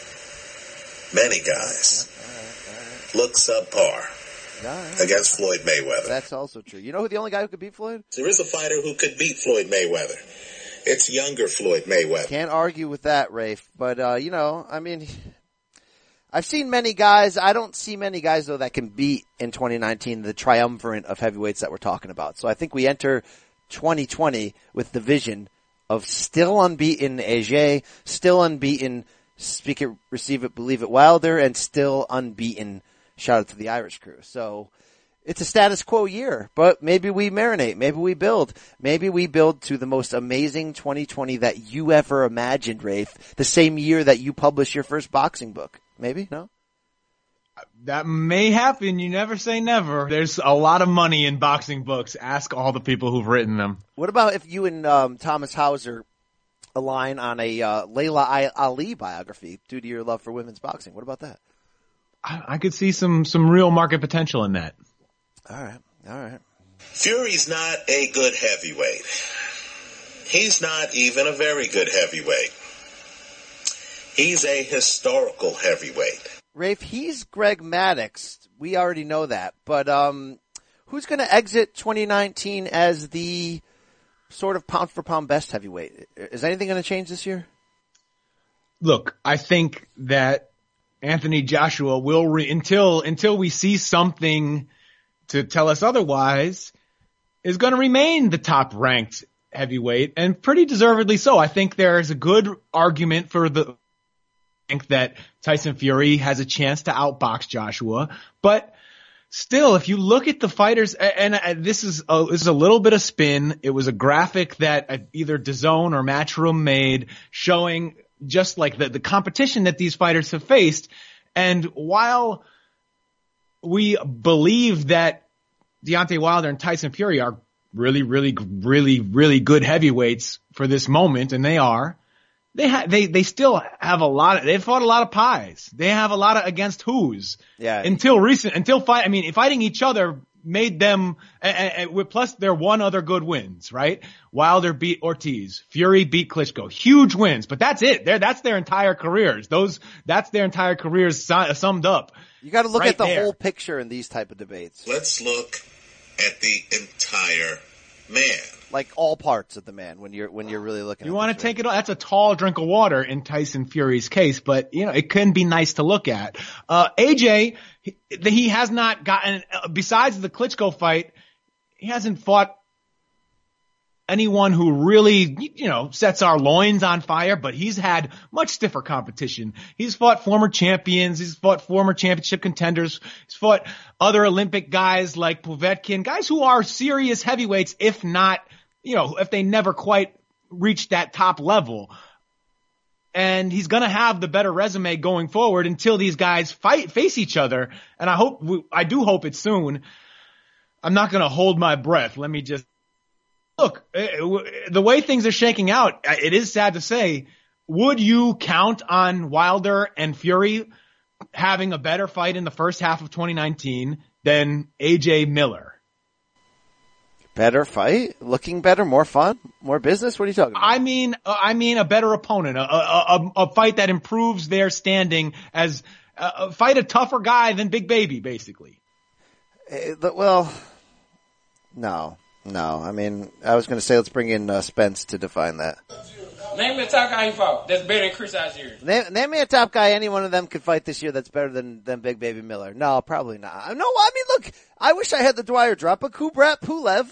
Speaker 3: Many guys.
Speaker 1: Yeah.
Speaker 3: Look subpar against Floyd Mayweather.
Speaker 1: That's also true. You know who the only guy who could beat Floyd?
Speaker 3: There is a fighter who could beat Floyd Mayweather. It's younger Floyd Mayweather.
Speaker 1: Can't argue with that, Rafe. But, I mean, I've seen many guys. I don't see many guys, though, that can beat in 2019 the triumvirate of heavyweights that we're talking about. So I think we enter 2020 with the vision of still unbeaten Ager, still unbeaten Speak It, Receive It, Believe It Wilder, and still unbeaten shout out to the Irish Crew. So it's a status quo year, but maybe we marinate, maybe we build to the most amazing 2020 that you ever imagined, Rafe, the same year that you published your first boxing book. Maybe? No?
Speaker 4: That may happen. You never say never. There's a lot of money in boxing books. Ask all the people who've written them.
Speaker 1: What about if you and Thomas Hauser align on a Layla Ali biography due to your love for women's boxing? What about that?
Speaker 4: I could see some real market potential in that.
Speaker 1: All right.
Speaker 3: Fury's not a good heavyweight. He's not even a very good heavyweight. He's a historical heavyweight.
Speaker 1: Rafe, he's Greg Maddux. We already know that. But who's going to exit 2019 as the sort of pound-for-pound best heavyweight? Is anything going to change this year?
Speaker 4: Look, I think that Anthony Joshua will until we see something to tell us otherwise, is going to remain the top-ranked heavyweight, and pretty deservedly so. I think there is a good argument for that Tyson Fury has a chance to outbox Joshua, but still, if you look at the fighters, and this is a little bit of spin. It was a graphic that either DAZN or Matchroom made showing just like the competition that these fighters have faced. And while we believe that Deontay Wilder and Tyson Fury are really, really, really, really good heavyweights for this moment, and they are, they still have they've fought a lot of pies. They have a lot of against who's.
Speaker 1: Yeah.
Speaker 4: Fighting each other made them, plus their one other good wins, right? Wilder beat Ortiz. Fury beat Klitschko. Huge wins, but that's it. That's their entire careers. That's their entire careers summed up.
Speaker 1: You gotta look
Speaker 4: right
Speaker 1: at the
Speaker 4: there.
Speaker 1: whole picture in these type of debates.
Speaker 3: Let's look at the entire man.
Speaker 1: Like all parts of the man when you're really looking
Speaker 4: You
Speaker 1: at
Speaker 4: want to take it all. That's a tall drink of water in Tyson Fury's case, but it can be nice to look at. AJ, he has not gotten, besides the Klitschko fight, he hasn't fought anyone who really, sets our loins on fire, but he's had much stiffer competition. He's fought former champions. He's fought former championship contenders. He's fought other Olympic guys like Povetkin, guys who are serious heavyweights, if not, if they never quite reached that top level. And he's going to have the better resume going forward until these guys face each other. And I do hope it's soon. I'm not going to hold my breath. Let me just look, the way things are shaking out, it is sad to say, would you count on Wilder and Fury having a better fight in the first half of 2019 than AJ Miller?
Speaker 1: Better fight? Looking better? More fun? More business? What are you talking about?
Speaker 4: I mean a better opponent, a fight that improves their standing as fight a tougher guy than Big Baby, basically.
Speaker 1: Well, no. I mean, I was going to say let's bring in Spence to define that.
Speaker 12: Name me a top guy he fought that's better than Chris Algieri.
Speaker 1: Name me a top guy any one of them could fight this year that's better than Big Baby Miller. No, probably not. No, I mean, look, I wish I had the Dwyer drop, but Kubrat Pulev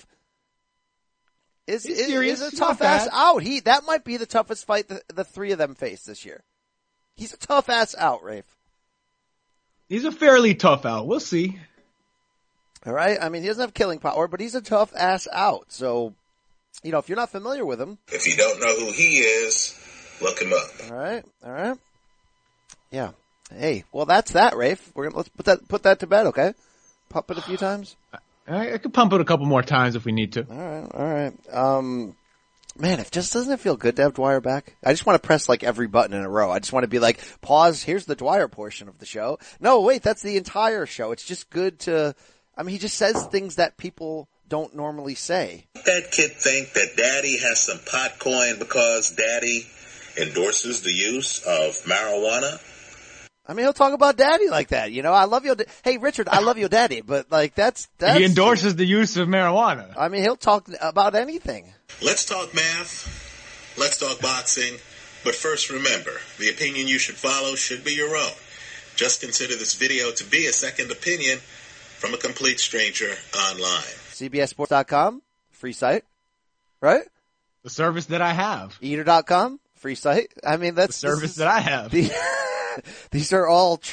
Speaker 1: is a tough ass out. That might be the toughest fight the three of them face this year. He's a tough ass out, Rafe.
Speaker 4: He's a fairly tough out. We'll see.
Speaker 1: All right. I mean, he doesn't have killing power, but he's a tough ass out. So, if you're not familiar with him.
Speaker 3: If you don't know who he is, look him up.
Speaker 1: All right. Yeah. Hey, well, that's that, Rafe. Let's put that to bed, okay? Pump it a few times.
Speaker 4: I could pump it a couple more times if we need to.
Speaker 1: All right. Man, doesn't it feel good to have Dwyer back? I just want to press like every button in a row. I just want to be like, pause, here's the Dwyer portion of the show. No, wait, that's the entire show. It's just good to, he just says things that people don't normally say.
Speaker 3: That kid think that daddy has some pot coin because daddy endorses the use of marijuana.
Speaker 1: He'll talk about daddy like that. I love your, hey Richard, I love your daddy, but like that's.
Speaker 4: He endorses the use of marijuana.
Speaker 1: He'll talk about anything.
Speaker 3: Let's talk math. Let's talk boxing. But first remember, the opinion you should follow should be your own. Just consider this video to be a second opinion from a complete stranger online.
Speaker 1: CBSSports.com, free site, right?
Speaker 4: The service that I have.
Speaker 1: Eater.com, free site. That's
Speaker 4: the service that I have.
Speaker 1: These are all truth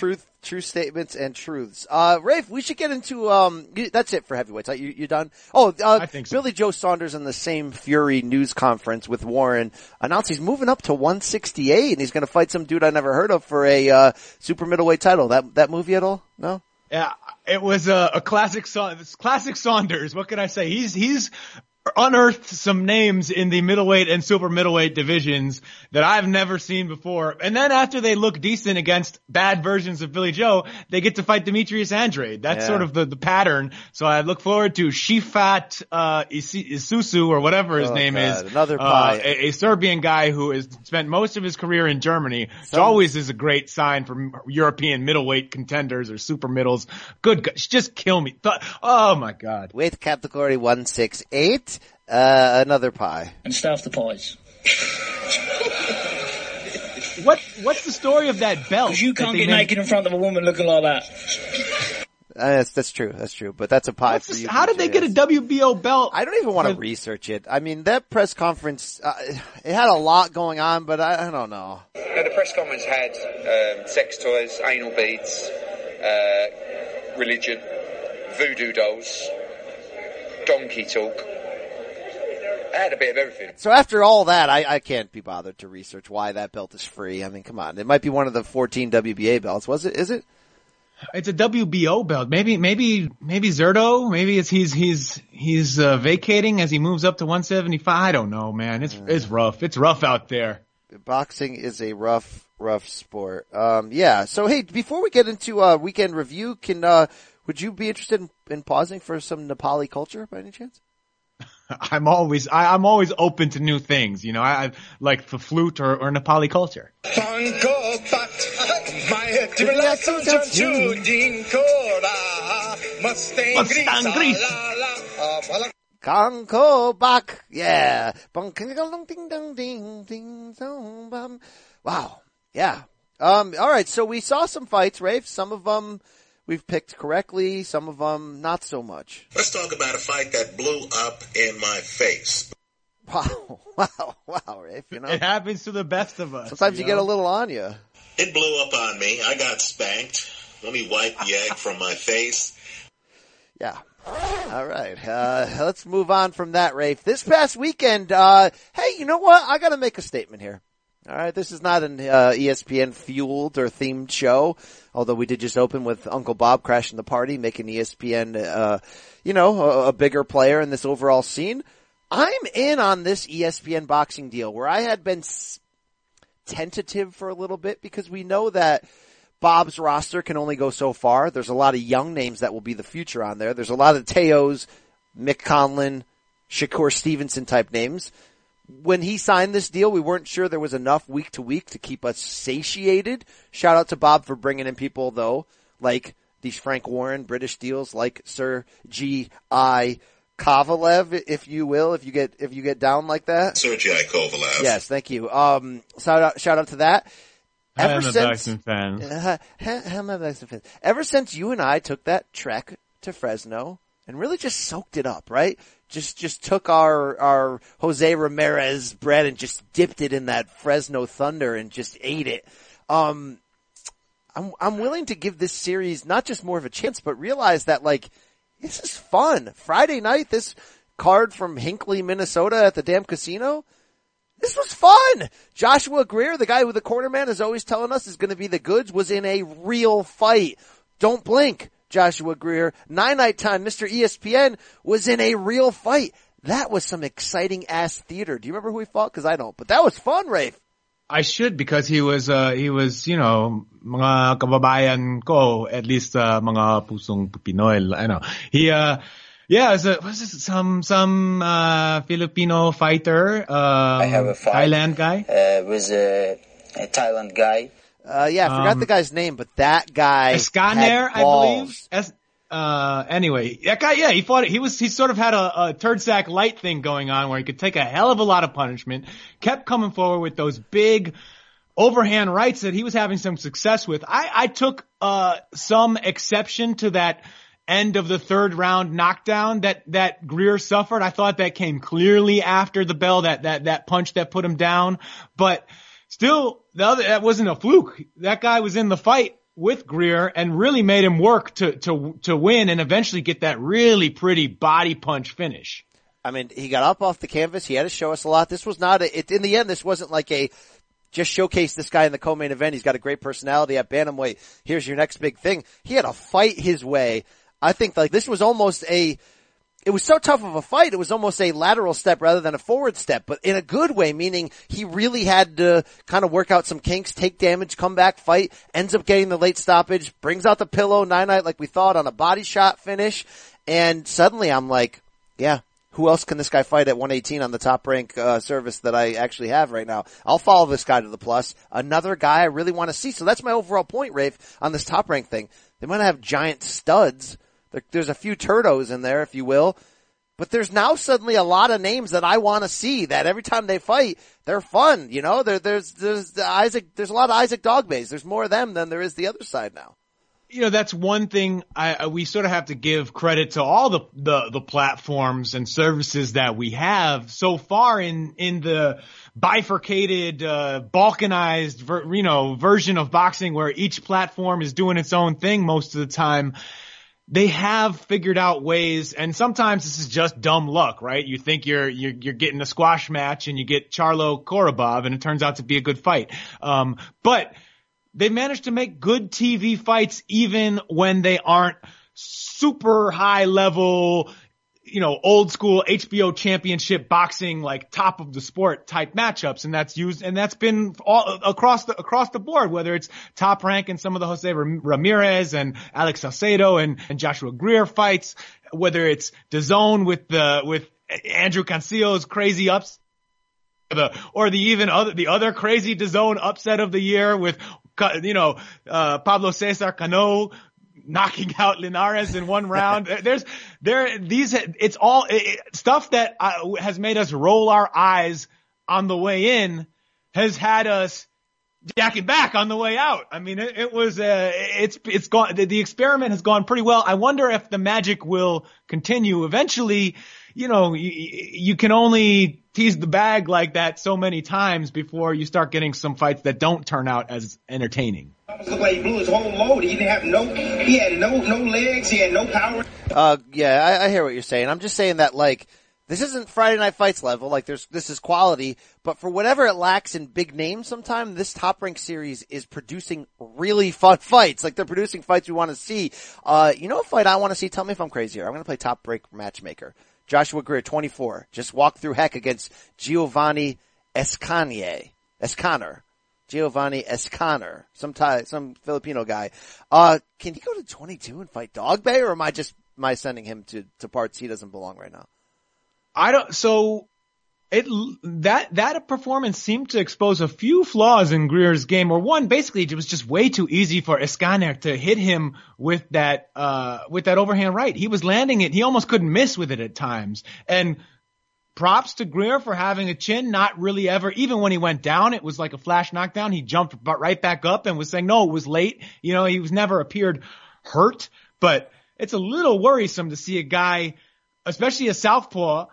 Speaker 1: True statements and truths. Rafe, we should get into, that's it for heavyweights. You done?
Speaker 4: I think so.
Speaker 1: Billy Joe Saunders in the same Fury news conference with Warren announced he's moving up to 168 and he's going to fight some dude I never heard of for a, super middleweight title. That movie at all? No?
Speaker 4: Yeah, it was a classic Saunders. What can I say? He's unearthed some names in the middleweight and super middleweight divisions that I've never seen before. And then after they look decent against bad versions of Billy Joe, they get to fight Demetrius Andrade. That's sort of the pattern. So I look forward to Shifat Isuzu or whatever his name is.
Speaker 1: Another pie.
Speaker 4: A Serbian guy who has spent most of his career in Germany. Which always is a great sign for European middleweight contenders or super middles. Good God, just kill me. Oh my God.
Speaker 1: Weight category 168. Another pie.
Speaker 11: And stuff the pies.
Speaker 4: What's the story of that belt?
Speaker 11: Because you can't get naked in front of a woman looking like that.
Speaker 1: That's true. But that's a pie for you.
Speaker 4: How did they get a WBO belt?
Speaker 1: I don't even want to research it. I mean, that press conference, it had a lot going on, but I don't know.
Speaker 2: No, the press conference had sex toys, anal beads, religion, voodoo dolls, donkey talk. I had a bit of everything.
Speaker 1: So after all that, I can't be bothered to research why that belt is free. I mean, come on. It might be one of the 14 WBA belts. Is it?
Speaker 4: It's a WBO belt. Maybe Zerto. Maybe he's vacating as he moves up to 175. I don't know, man. It's rough. It's rough out there.
Speaker 1: Boxing is a rough sport. Yeah. So hey, before we get into weekend review, would you be interested in pausing for some Nepali culture by any chance?
Speaker 4: I'm always open to new things. You know, I like the flute or Nepali culture.
Speaker 1: Kanko bak, yeah. Wow, yeah. All right. So we saw some fights, Rafe. Some of them we've picked correctly, some of them not so much.
Speaker 3: Let's talk about a fight that blew up in my face.
Speaker 1: Wow, Rafe, you know.
Speaker 4: It happens to the best of us.
Speaker 1: Sometimes you get a little on you.
Speaker 3: It blew up on me. I got spanked. Let me wipe the egg from my face.
Speaker 1: Yeah. All right. Let's move on from that, Rafe. This past weekend, hey, you know what? I gotta make a statement here. All right, this is not an ESPN fueled or themed show, although we did just open with Uncle Bob crashing the party, making ESPN, a bigger player in this overall scene. I'm in on this ESPN boxing deal where I had been tentative for a little bit because we know that Bob's roster can only go so far. There's a lot of young names that will be the future on there. There's a lot of Teos, Mick Conlon, Shakur Stevenson type names. When he signed this deal, we weren't sure there was enough week to week to keep us satiated. Shout out to Bob for bringing in people, though, like these Frank Warren British deals, like Sir G.I. Kovalev, if you will, if you get down like that.
Speaker 3: Sir G.I. Kovalev.
Speaker 1: Yes, thank you. Shout out to that.
Speaker 4: I'm a Dyson fan.
Speaker 1: I'm a Dyson fan. Ever since you and I took that trek to Fresno and really just soaked it up, right? Just took our Jose Ramirez bread and just dipped it in that Fresno Thunder and just ate it. I'm willing to give this series not just more of a chance, but realize that like, this is fun. Friday night, this card from Hinckley, Minnesota at the damn casino. This was fun. Joshua Greer, the guy who the cornerman is always telling us is going to be the goods, was in a real fight. Don't blink. Joshua Greer, 9-night time, Mr. ESPN, was in a real fight. That was some exciting ass theater. Do you remember who he fought? Cause I don't, but that was fun, Rafe.
Speaker 4: I should, because he was, mga kababayan ko, at least, mga pusong Pinoy, I know. He, some Filipino fighter,
Speaker 10: I have a fight.
Speaker 4: Thailand guy?
Speaker 10: Was a Thailand guy.
Speaker 1: I forgot the guy's name, but that guy
Speaker 4: Eskaner,
Speaker 1: I believe.
Speaker 4: Anyway, that guy, yeah, he fought it. He sort of had a turd sack light thing going on where he could take a hell of a lot of punishment, kept coming forward with those big overhand rights that he was having some success with. I took, some exception to that end of the third round knockdown that Greer suffered. I thought that came clearly after the bell, that punch that put him down, but still, that wasn't a fluke. That guy was in the fight. with Greer and really made him work to win and eventually get that really pretty body punch finish.
Speaker 1: I mean, he got up off the canvas. He had to show us a lot. This was not in the end, this wasn't like just showcase this guy in the co-main event. He's got a great personality at bantamweight. Here's your next big thing. He had to fight his way. I think like this was almost it was so tough of a fight. It was almost a lateral step rather than a forward step, but in a good way, meaning he really had to kind of work out some kinks, take damage, come back, fight, ends up getting the late stoppage, brings out the pillow, 9-9 like we thought on a body shot finish. And suddenly I'm like, yeah, who else can this guy fight at 118 on the top rank service that I actually have right now? I'll follow this guy to the plus. Another guy I really want to see. So that's my overall point, Rafe, on this top rank thing. They might have giant studs. There's a few turdos in there, if you will. But there's now suddenly a lot of names that I want to see that every time they fight, they're fun. You know, there's a lot of Isaac Dogbays. There's more of them than there is the other side now.
Speaker 4: You know, that's one thing we sort of have to give credit to all the platforms and services that we have so far in the bifurcated, balkanized, version of boxing where each platform is doing its own thing most of the time. They have figured out ways, and sometimes this is just dumb luck, right? You think you're getting a squash match and you get Charlo Korobov and it turns out to be a good fight. But they managed to make good TV fights even when they aren't super high level, old school HBO championship boxing, like top of the sport type matchups. And that's been all across the board, whether it's Top Rank and some of the Jose Ramirez and Alex Salcedo and Joshua Greer fights, whether it's DAZN with Andrew Cancillo's crazy ups, or the other crazy DAZN upset of the year with, Pablo Cesar Cano knocking out Linares in one round. It's all stuff that has made us roll our eyes on the way in, has had us jacking back on the way out. I mean, it's gone, the experiment has gone pretty well. I wonder if the magic will continue. Eventually, you can only tease the bag like that so many times before you start getting some fights that don't turn out as entertaining.
Speaker 14: Looked like he blew his whole load. He had no legs. He had no power.
Speaker 1: Yeah, I hear what you're saying. I'm just saying that, like, this isn't Friday Night Fights level. Like, this is quality, but for whatever it lacks in big names sometime, this Top Rank series is producing really fun fights. Like, they're producing fights we want to see. A fight I want to see? Tell me if I'm crazy here. I'm going to play Top Rank Matchmaker. Joshua Greer, 24. Just walked through heck against Giovanni Escaner. Giovanni Escaner. Some Filipino guy. Can he go to 22 and fight Dogbay, or am I sending him to parts he doesn't belong right now? That performance seemed to expose a few flaws in Greer's game, or one, basically it was just way too easy for Escaner to hit him with that overhand right. He was landing it. He almost couldn't miss with it at times. And props to Greer for having a chin, not really ever, even when he went down, it was like a flash knockdown. He jumped right back up and was saying, no, it was late. He was never appeared hurt, but it's a little worrisome to see a guy, especially a southpaw,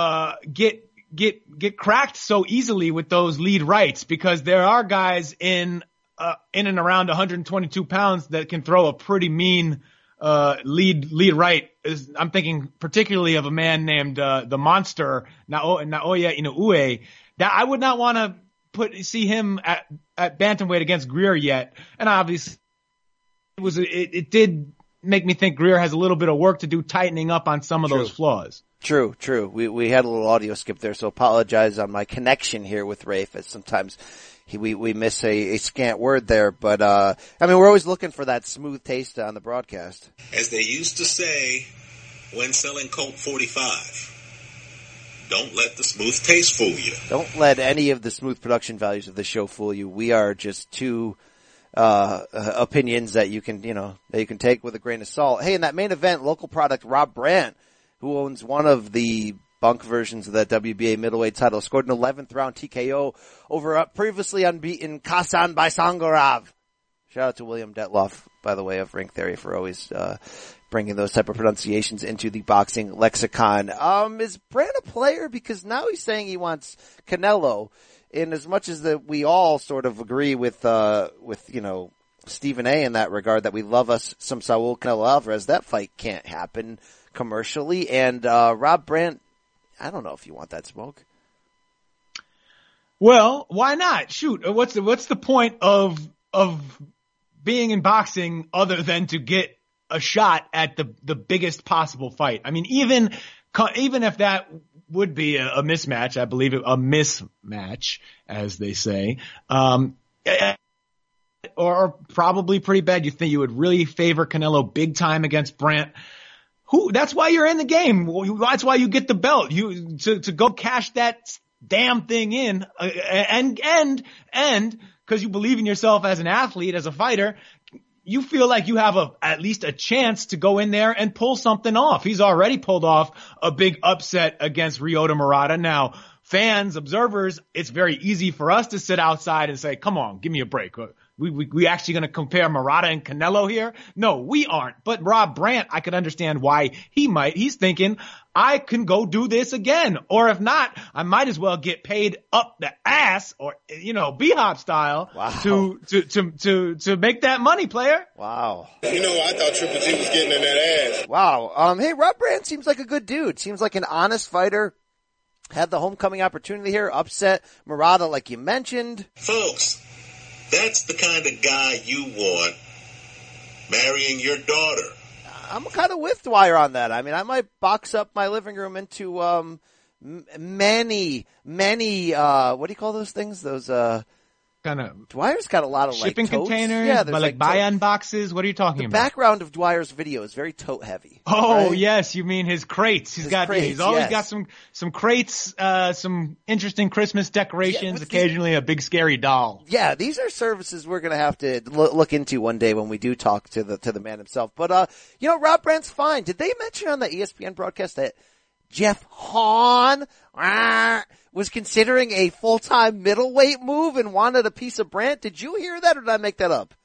Speaker 1: get cracked so easily with those lead rights, because there are guys in and around 122 pounds that can throw a pretty mean lead right. I'm thinking particularly of a man named the Monster Naoya Inoue. That I would not want to see him at bantamweight against Greer yet. And obviously it did make me think Greer has a little bit of work to do tightening up on some of those flaws. True. We had a little audio skip there, so apologize on my connection here with Rafe, as sometimes we miss a scant word there, but we're always looking for that smooth taste on the broadcast.
Speaker 3: As they used to say when selling Colt 45, don't let the smooth taste fool you.
Speaker 1: Don't let any of the smooth production values of the show fool you. We are just two opinions that you can take with a grain of salt. Hey, in that main event, local product Rob Brandt, who owns one of the bunk versions of that WBA middleweight title, scored an 11th round TKO over a previously unbeaten Kasan Baisangorov. Shout out to William Detloff, by the way, of Ring Theory, for always bringing those type of pronunciations into the boxing lexicon. Is Brandt a player? Because now he's saying he wants Canelo. In as much as that we all sort of agree with Stephen A. in that regard, that we love us some Saul Canelo Alvarez. That fight can't happen commercially. And Rob Brandt, I don't know if you want that smoke.
Speaker 4: Well, why not? Shoot, what's the point of being in boxing other than to get a shot at the biggest possible fight? I mean, even if that would be a mismatch, I believe a mismatch, as they say, or probably pretty bad. You think you would really favor Canelo big time against Brandt? That's why you're in the game. That's why you get the belt. To go cash that damn thing in, and because you believe in yourself as an athlete, as a fighter, you feel like you have at least a chance to go in there and pull something off. He's already pulled off a big upset against Ryota Murata. Now, fans, observers, it's very easy for us to sit outside and say, come on, give me a break. We actually going to compare Murata and Canelo here? No, we aren't. But Rob Brandt, I could understand why he might. He's thinking, I can go do this again. Or if not, I might as well get paid up the ass, or, B-Hop style, to make that money, player.
Speaker 1: Wow.
Speaker 15: I thought Triple G was getting in that ass.
Speaker 1: Wow. Hey, Rob Brandt seems like a good dude. Seems like an honest fighter. Had the homecoming opportunity here, upset Murata like you mentioned.
Speaker 3: Folks, that's the kind of guy you want marrying your daughter.
Speaker 1: I'm kind of with Dwyer on that. I mean, I might box up my living room into many, what do you call those things? Those
Speaker 4: kind of.
Speaker 1: Dwyer's got a lot of
Speaker 4: shipping
Speaker 1: totes.
Speaker 4: containers,
Speaker 1: yeah,
Speaker 4: like buy-on boxes. What are you talking about?
Speaker 1: The background of Dwyer's video is very tote heavy.
Speaker 4: Oh,
Speaker 1: right?
Speaker 4: Yes, you mean his crates. He's always got some crates, some interesting Christmas decorations, occasionally a big scary doll.
Speaker 1: Yeah, these are services we're going to have to look into one day when we do talk to the man himself. But Rob Brandt's fine. Did they mention on the ESPN broadcast that Jeff Horn was considering a full-time middleweight move and wanted a piece of Brandt? Did you hear that, or did I make that up?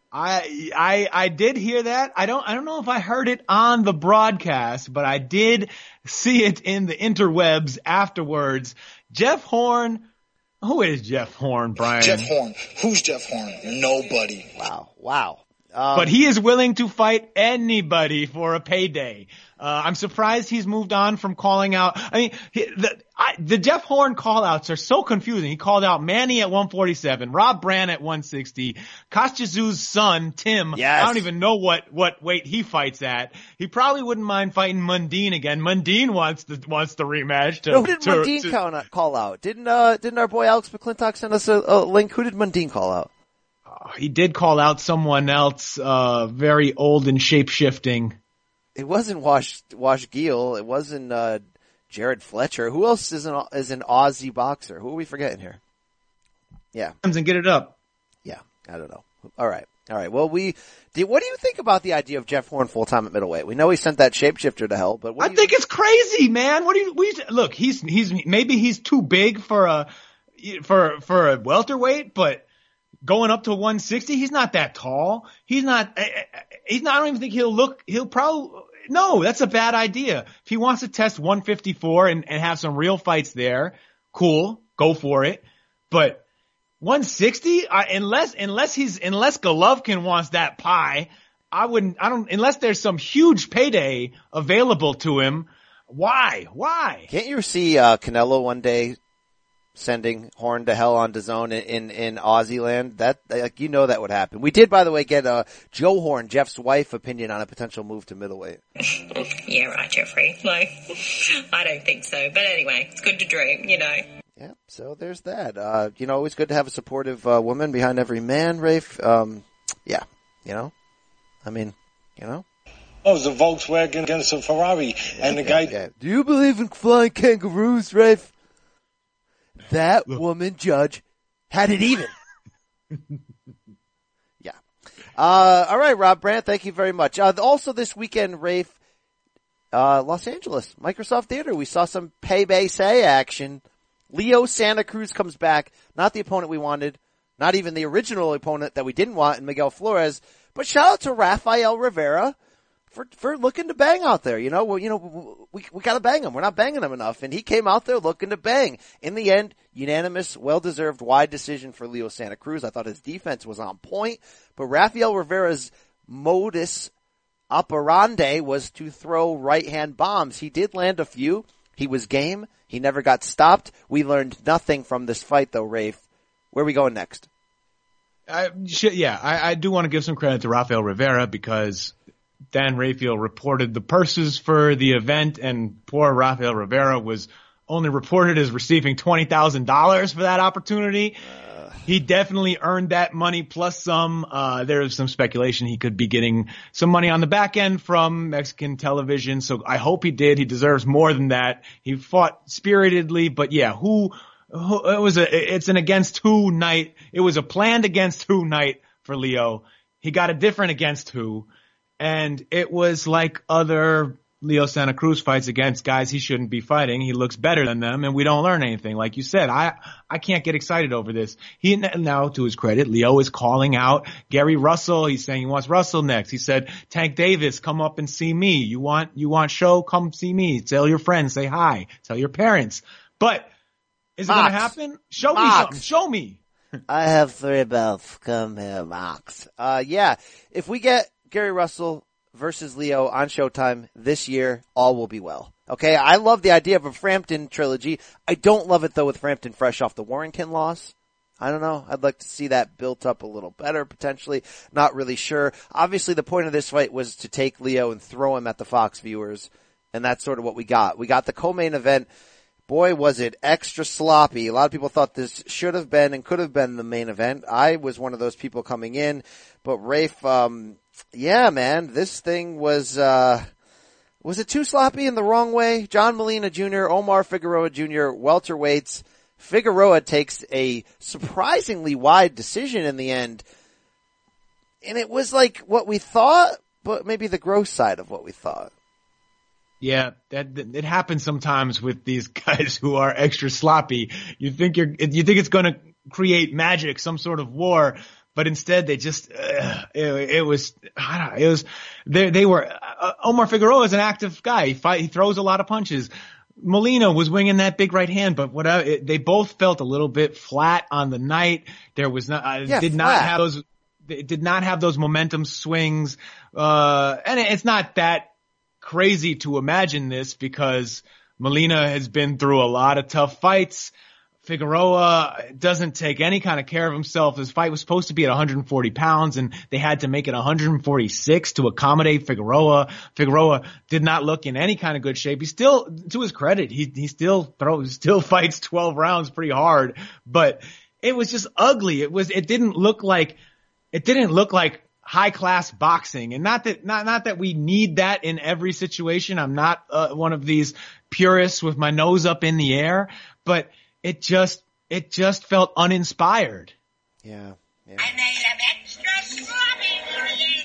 Speaker 4: I did hear that. I don't know if I heard it on the broadcast, but I did see it in the interwebs afterwards. Jeff Horn. Who is Jeff Horn, Brian?
Speaker 15: Jeff Horn. Who's Jeff Horn? Nobody.
Speaker 1: Wow.
Speaker 4: But he is willing to fight anybody for a payday. I'm surprised he's moved on from calling out. I mean, the Jeff Horn call-outs are so confusing. He called out Manny at 147, Rob Brandt at 160, Kostyazu's son, Tim.
Speaker 1: Yes.
Speaker 4: I don't even know what weight he fights at. He probably wouldn't mind fighting Mundine again. Mundine wants the rematch.
Speaker 1: Who did Mundine call out? Didn't our boy Alex McClintock send us a link? Who did Mundine call out?
Speaker 4: He did call out someone else, very old and shape-shifting.
Speaker 1: It wasn't Wash Giel. It wasn't Jared Fletcher. Who else is an Aussie boxer? Who are we forgetting here? Yeah.
Speaker 4: And get it up.
Speaker 1: Yeah, I don't know. All right. Well, what do you think about the idea of Jeff Horn full-time at middleweight? We know he sent that shapeshifter to hell, but
Speaker 4: I think it's crazy, man. Look, maybe he's too big for a welterweight, but going up to 160, he's not that tall. I don't even think no, that's a bad idea. If he wants to test 154 and have some real fights there, cool, go for it. But 160, unless Golovkin wants that pie, unless there's some huge payday available to him. Why?
Speaker 1: Can't you see Canelo one day sending Horn to hell on DAZN in Aussie land? That that would happen. We did, by the way, get Joe Horn, Jeff's wife, opinion on a potential move to middleweight.
Speaker 16: Yeah, right, Jeffrey. No, I don't think so. But anyway, it's good to dream,
Speaker 1: Yeah, so there's that. Always good to have a supportive woman behind every man, Rafe. Yeah, I mean,
Speaker 15: Oh, it's a Volkswagen against a Ferrari, and the guy.
Speaker 1: Yeah. Do you believe in flying kangaroos, Rafe? That woman judge had it even. Yeah. All right, Rob Brandt, thank you very much. Also this weekend, Rafe, Los Angeles, Microsoft Theater, we saw some Pay Say action. Leo Santa Cruz comes back, not the opponent we wanted, not even the original opponent that we didn't want in Miguel Flores, but shout out to Rafael Rivera. for looking to bang out there. We gotta bang him. We're not banging him enough. And he came out there looking to bang. In the end, unanimous, well-deserved wide decision for Leo Santa Cruz. I thought his defense was on point, but Rafael Rivera's modus operandi was to throw right-hand bombs. He did land a few. He was game. He never got stopped. We learned nothing from this fight though, Rafe. Where are we going next?
Speaker 4: I do want to give some credit to Rafael Rivera because Dan Rafael reported the purses for the event, and poor Rafael Rivera was only reported as receiving $20,000 for that opportunity. He definitely earned that money plus some. There's some speculation he could be getting some money on the back end from Mexican television, so I hope he did. He deserves more than that. He fought spiritedly, but yeah, it's an against who night. It was a planned against who night for Leo. He got a different against who. And it was like other Leo Santa Cruz fights against guys he shouldn't be fighting. He looks better than them, and we don't learn anything. Like you said, I can't get excited over this. Now, to his credit, Leo is calling out Gary Russell. He's saying he wants Russell next. He said, Tank Davis, come up and see me. You want show? Come see me. Tell your friends, say hi. Tell your parents. But is it going to happen? Show me something. Show me.
Speaker 1: I have 3 belts. Come here, Mox. If we get Gary Russell versus Leo on Showtime this year, all will be well. Okay, I love the idea of a Frampton trilogy. I don't love it though with Frampton fresh off the Warrington loss. I don't know. I'd like to see that built up a little better, potentially. Not really sure. Obviously, the point of this fight was to take Leo and throw him at the Fox viewers, and that's sort of what we got. We got the co-main event. Boy, was it extra sloppy. A lot of people thought this should have been and could have been the main event. I was one of those people coming in, but Rafe, yeah, man, this thing was it too sloppy in the wrong way? John Molina Jr., Omar Figueroa Jr., welterweights. Figueroa takes a surprisingly wide decision in the end. And it was like what we thought, but maybe the gross side of what we thought.
Speaker 4: Yeah, it happens sometimes with these guys who are extra sloppy. You think it's going to create magic, some sort of war, but instead they just Omar Figueroa is an active guy. He throws a lot of punches. Molina was winging that big right hand, but whatever. They both felt a little bit flat on the night. There was did not have those momentum swings, and it's not that crazy to imagine this because Molina has been through a lot of tough fights. Figueroa doesn't take any kind of care of himself. This fight was supposed to be at 140 pounds, and they had to make it 146 to accommodate Figueroa. Figueroa did not look in any kind of good shape. He still, to his credit, he still fights 12 rounds pretty hard, but it was just ugly. It didn't look like high class boxing, and not that we need that in every situation. I'm not one of these purists with my nose up in the air, but it just felt uninspired.
Speaker 1: Yeah.
Speaker 17: I made him extra sloppy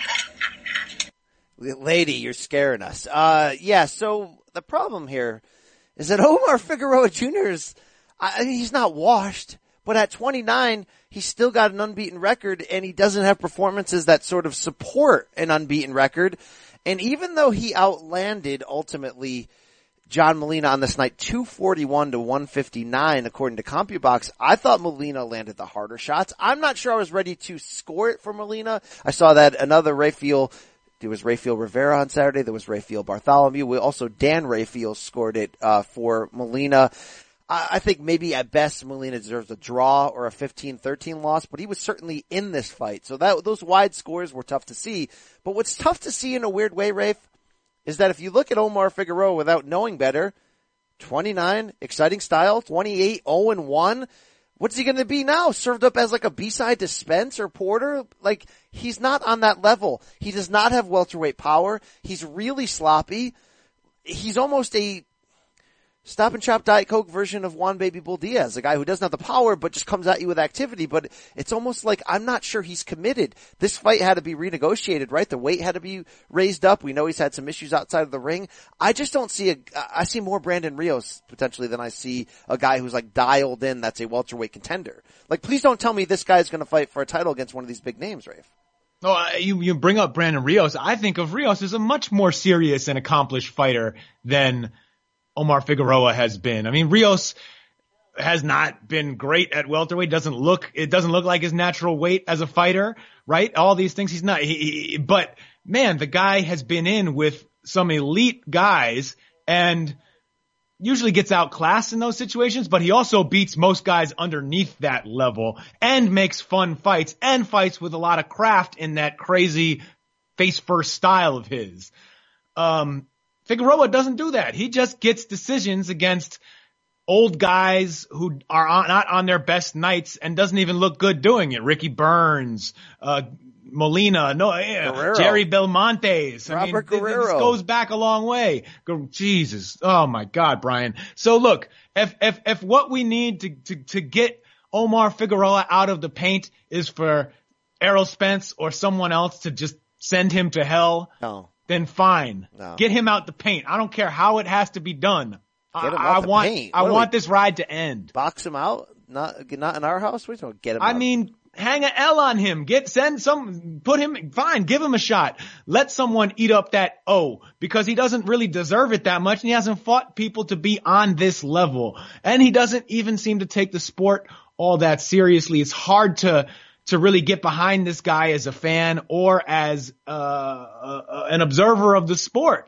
Speaker 17: for you.
Speaker 1: Lady, you're scaring us. So the problem here is that Omar Figueroa Jr. He's not washed, but at 29, he's still got an unbeaten record, and he doesn't have performances that sort of support an unbeaten record. And even though he outlanded ultimately John Molina on this night, 241 to 159, according to CompuBox, I thought Molina landed the harder shots. I'm not sure I was ready to score it for Molina. I saw that another there was Rafael Rivera on Saturday. There was Rafael Bartholomew. Also, Dan Rafael scored it for Molina. I think maybe at best Molina deserves a draw or a 15-13 loss, but he was certainly in this fight. So those wide scores were tough to see. But what's tough to see in a weird way, Rafe, is that if you look at Omar Figueroa without knowing better, 29, exciting style, 28, 0-1. What's he going to be now? Served up as like a B-side to Spence or Porter? Like, he's not on that level. He does not have welterweight power. He's really sloppy. He's almost a Stop and Shop Diet Coke version of Juan Baby Bull Diaz, a guy who doesn't have the power but just comes at you with activity. But it's almost like I'm not sure he's committed. This fight had to be renegotiated, right? The weight had to be raised up. We know he's had some issues outside of the ring. I just don't see I see more Brandon Rios potentially than I see a guy who's like dialed in that's a welterweight contender. Like, please don't tell me this guy's going to fight for a title against one of these big names, Rafe.
Speaker 4: You bring up Brandon Rios. I think of Rios as a much more serious and accomplished fighter than Omar Figueroa has been. I mean, Rios has not been great at welterweight. It doesn't look like his natural weight as a fighter, right? All these things he's not. But man, the guy has been in with some elite guys and usually gets outclassed in those situations, but he also beats most guys underneath that level and makes fun fights and fights with a lot of craft in that crazy face first style of his. Figueroa doesn't do that. He just gets decisions against old guys who are not on their best nights and doesn't even look good doing it. Ricky Burns, Molina, Jerry Belmontes.
Speaker 1: Robert Guerrero.
Speaker 4: This goes back a long way. Jesus. Oh my God, Brian. So look, if what we need to get Omar Figueroa out of the paint is for Errol Spence or someone else to just send him to hell, then fine. No. Get him out the paint. I don't care how it has to be done. I want this ride to end.
Speaker 1: Box him out? Not in our house? We don't get him out.
Speaker 4: I mean, hang an L on him. Give him a shot. Let someone eat up that O because he doesn't really deserve it that much and he hasn't fought people to be on this level. And he doesn't even seem to take the sport all that seriously. It's hard to really get behind this guy as a fan or as an observer of the sport.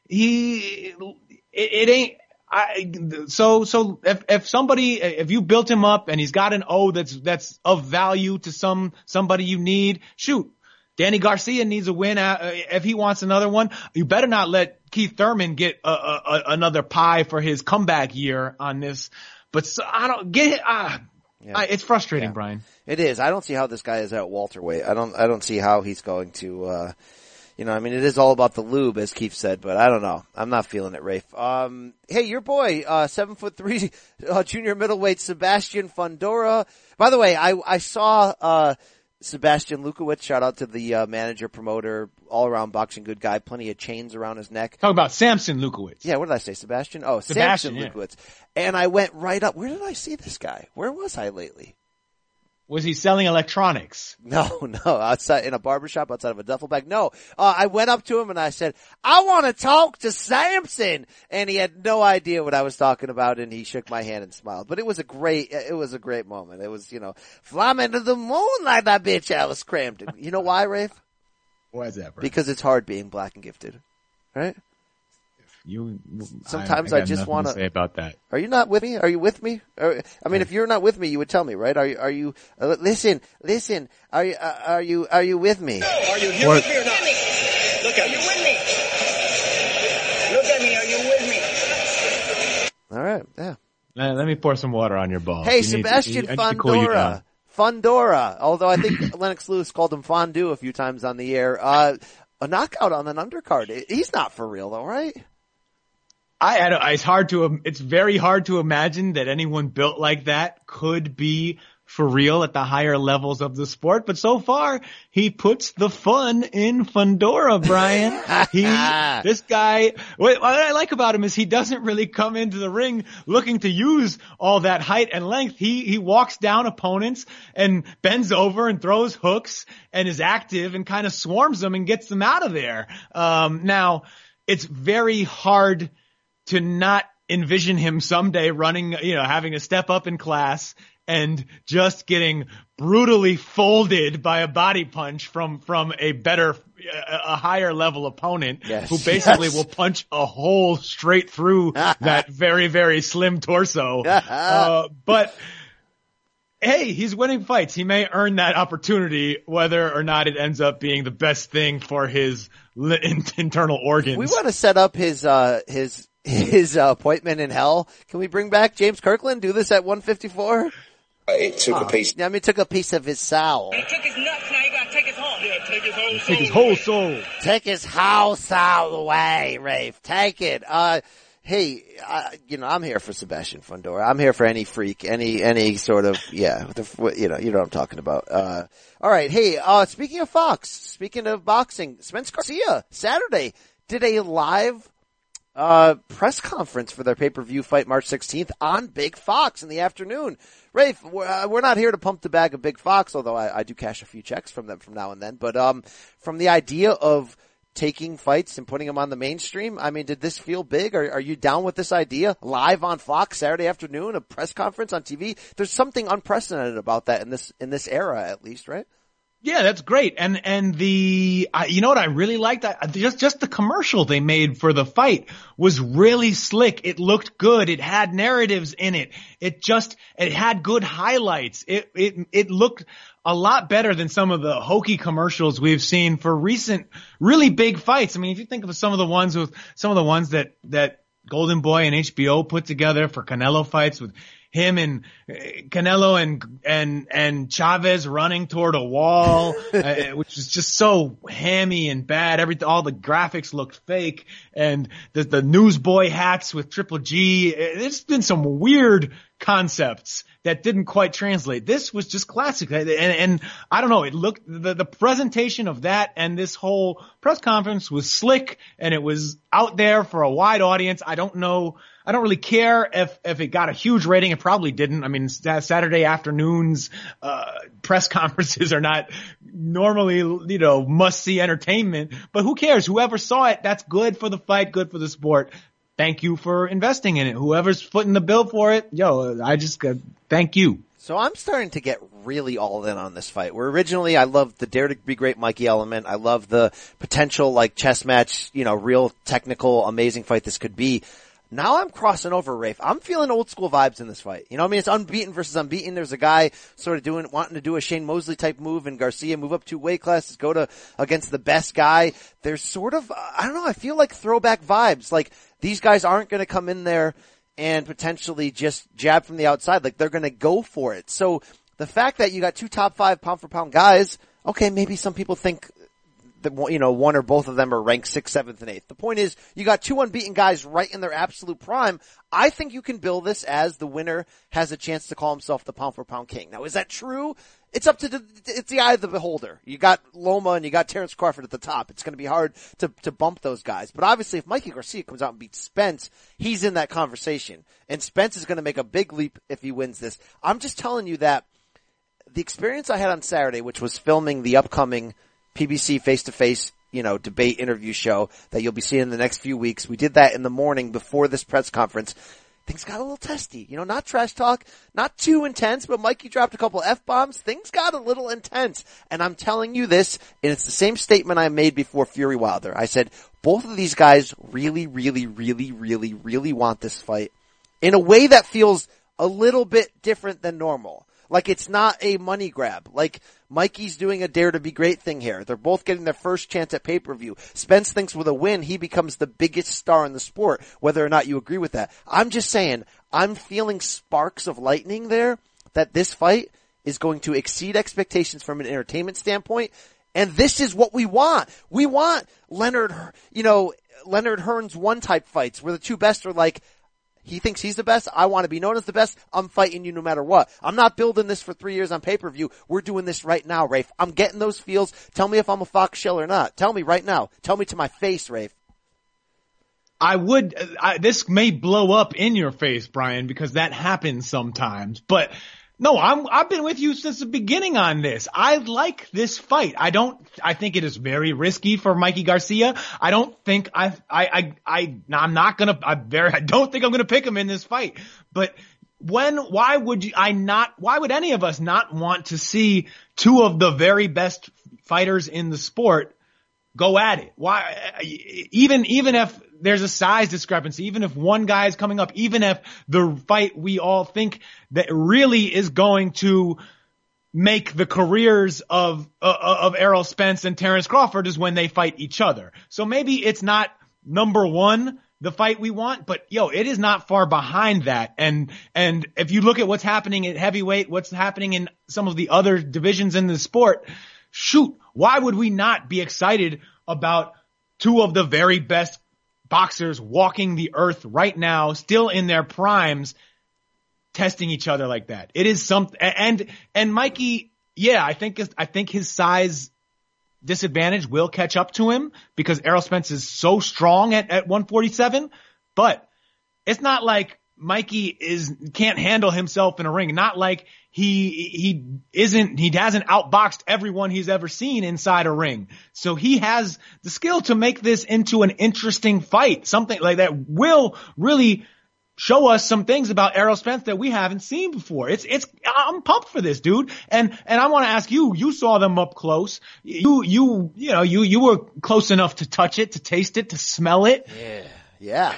Speaker 4: If you built him up and he's got an O that's of value to somebody you need, shoot. Danny Garcia needs a win. If he wants another one, you better not let Keith Thurman get another pie for his comeback year on this. But I don't get it. It's frustrating, Brian.
Speaker 1: It is. I don't see how this guy is at welterweight. I don't see how he's going to, I mean, it is all about the lube, as Keith said, but I don't know. I'm not feeling it, Rafe. Hey, your boy, 7'3", junior middleweight Sebastian Fundora. By the way, I saw, Sebastian Lukowicz, shout out to the, manager, promoter, all around boxing good guy, plenty of chains around his neck.
Speaker 4: Talk about Samson Lukowicz.
Speaker 1: Yeah, what did I say, Sebastian? Oh, Samson Lukowicz. And I went right up. Where did I see this guy? Where was I lately?
Speaker 4: Was he selling electronics?
Speaker 1: No, outside in a barbershop outside of a duffel bag. No, I went up to him and I said, I want to talk to Samson. And he had no idea what I was talking about and he shook my hand and smiled. But it was a great moment. It was, fly me to the moon like that bitch Alice Crampton. You know why, Rafe?
Speaker 4: Why is that, bro?
Speaker 1: Because it's hard being black and gifted. Right? Sometimes I just want to
Speaker 4: say about that.
Speaker 1: Are you not with me? Are you with me? If you're not with me, you would tell me, right? Are you? Listen. Are you with me?
Speaker 14: Are you here with me or not? Look at me. Are you with me? Look at me. Are you with me?
Speaker 1: All right. Yeah.
Speaker 4: Let me pour some water on your balls.
Speaker 1: Hey, Sebastian Fundora. Fundora. Although I think Lennox Lewis called him fondue a few times on the air. A knockout on an undercard. He's not for real though, right?
Speaker 4: It's very hard to imagine that anyone built like that could be for real at the higher levels of the sport. But so far, he puts the fun in Fundora, Brian. This guy, what I like about him is he doesn't really come into the ring looking to use all that height and length. He walks down opponents and bends over and throws hooks and is active and kind of swarms them and gets them out of there. Now, it's very hard to not envision him someday running, having a step up in class and just getting brutally folded by a body punch from a higher level opponent who basically will punch a hole straight through that very, very slim torso. But hey, he's winning fights. He may earn that opportunity whether or not it ends up being the best thing for his internal organs.
Speaker 1: We want to set up his appointment in hell. Can we bring back James Kirkland? Do this at 154?
Speaker 2: It took a piece.
Speaker 1: I mean, it took a piece of his soul.
Speaker 17: He took his nuts, now you gotta take his heart.
Speaker 14: Yeah, take his whole soul.
Speaker 4: Take his whole soul.
Speaker 1: Take his whole soul away, Rafe. Take it. Hey, I'm here for Sebastian Fundora. I'm here for any freak, any sort of, you know what I'm talking about. All right. Hey, speaking of Fox, speaking of boxing, Spence Garcia, Saturday, did a live press conference for their pay-per-view fight March 16th on Big Fox in the afternoon. Rafe, we're not here to pump the bag of Big Fox, although I do cash a few checks from them from now and then. But from the idea of taking fights and putting them on the mainstream, I mean, did this feel big? Are you down with this idea? Live on Fox Saturday afternoon, a press conference on TV? There's something unprecedented about that in this era, at least, right?
Speaker 4: Yeah, that's great. And you know what I really liked? Just the commercial they made for the fight was really slick. It looked good. It had narratives in it. It had good highlights. It looked a lot better than some of the hokey commercials we've seen for recent really big fights. I mean, if you think of some of the ones that Golden Boy and HBO put together for Canelo fights with him and Canelo and Chavez running toward a wall, which is just so hammy and bad. All the graphics looked fake, and the newsboy hats with Triple G. There's been some weird concepts that didn't quite translate. This was just classic, and I don't know. It looked the presentation of that and this whole press conference was slick, and it was out there for a wide audience. I don't know. I don't really care if it got a huge rating. It probably didn't. I mean, Saturday afternoons, press conferences are not normally, must-see entertainment. But who cares? Whoever saw it, that's good for the fight, good for the sport. Thank you for investing in it. Whoever's footing the bill for it, I just thank you.
Speaker 1: So I'm starting to get really all in on this fight. Where originally I loved the Dare to Be Great Mikey element. I love the potential chess match, real technical, amazing fight this could be. Now I'm crossing over, Rafe. I'm feeling old school vibes in this fight. It's unbeaten versus unbeaten. There's a guy sort of wanting to do a Shane Mosley type move, and Garcia move up 2 weight classes, go against the best guy. There's sort of, I don't know, I feel like throwback vibes. Like these guys aren't going to come in there and potentially just jab from the outside. Like they're going to go for it. So the fact that you got 2 top 5 pound for pound guys, okay, maybe some people think that, one or both of them are ranked 6th, 7th, and 8th. The point is, you got 2 unbeaten guys right in their absolute prime. I think you can bill this as the winner has a chance to call himself the pound for pound king. Now, is that true? It's up to it's the eye of the beholder. You got Loma and you got Terrence Crawford at the top. It's going to be hard to bump those guys. But obviously, if Mikey Garcia comes out and beats Spence, he's in that conversation. And Spence is going to make a big leap if he wins this. I'm just telling you that the experience I had on Saturday, which was filming the upcoming PBC face-to-face, debate interview show that you'll be seeing in the next few weeks. We did that in the morning before this press conference. Things got a little testy. Not trash talk, not too intense, but Mikey dropped a couple F-bombs. Things got a little intense. And I'm telling you this, and it's the same statement I made before Fury Wilder. I said, both of these guys really, really, really, really, really want this fight in a way that feels a little bit different than normal. Like it's not a money grab. Like Mikey's doing a Dare to Be Great thing here. They're both getting their first chance at pay-per-view. Spence thinks with a win, he becomes the biggest star in the sport, whether or not you agree with that. I'm just saying, I'm feeling sparks of lightning there that this fight is going to exceed expectations from an entertainment standpoint. And this is what we want. We want Leonard Hearns 1 type fights where the 2 best are like, he thinks he's the best. I want to be known as the best. I'm fighting you no matter what. I'm not building this for 3 years on pay-per-view. We're doing this right now, Rafe. I'm getting those feels. Tell me if I'm a Fox shill or not. Tell me right now. Tell me to my face, Rafe.
Speaker 4: This may blow up in your face, Brian, because that happens sometimes. But no, I've been with you since the beginning on this. I like this fight. I think it is very risky for Mikey Garcia. I don't think I don't think I'm gonna pick him in this fight. But why would any of us not want to see 2 of the very best fighters in the sport go at it? Why, even if there's a size discrepancy, even if one guy is coming up, even if the fight we all think that really is going to make the careers of Errol Spence and Terrence Crawford is when they fight each other. So maybe it's not number 1, the fight we want, but it is not far behind that. And if you look at what's happening at heavyweight, what's happening in some of the other divisions in the sport, shoot, why would we not be excited about 2 of the very best boxers walking the earth right now, still in their primes, testing each other like that? It is something. And Mikey, I think his size disadvantage will catch up to him because Errol Spence is so strong at 147. But it's not like Mikey can't handle himself in a ring. Not like he hasn't outboxed everyone he's ever seen inside a ring. So he has the skill to make this into an interesting fight. Something like that will really show us some things about Errol Spence that we haven't seen before. I'm pumped for this, dude. And I want to ask you saw them up close. You were close enough to touch it, to taste it, to smell it.
Speaker 1: Yeah.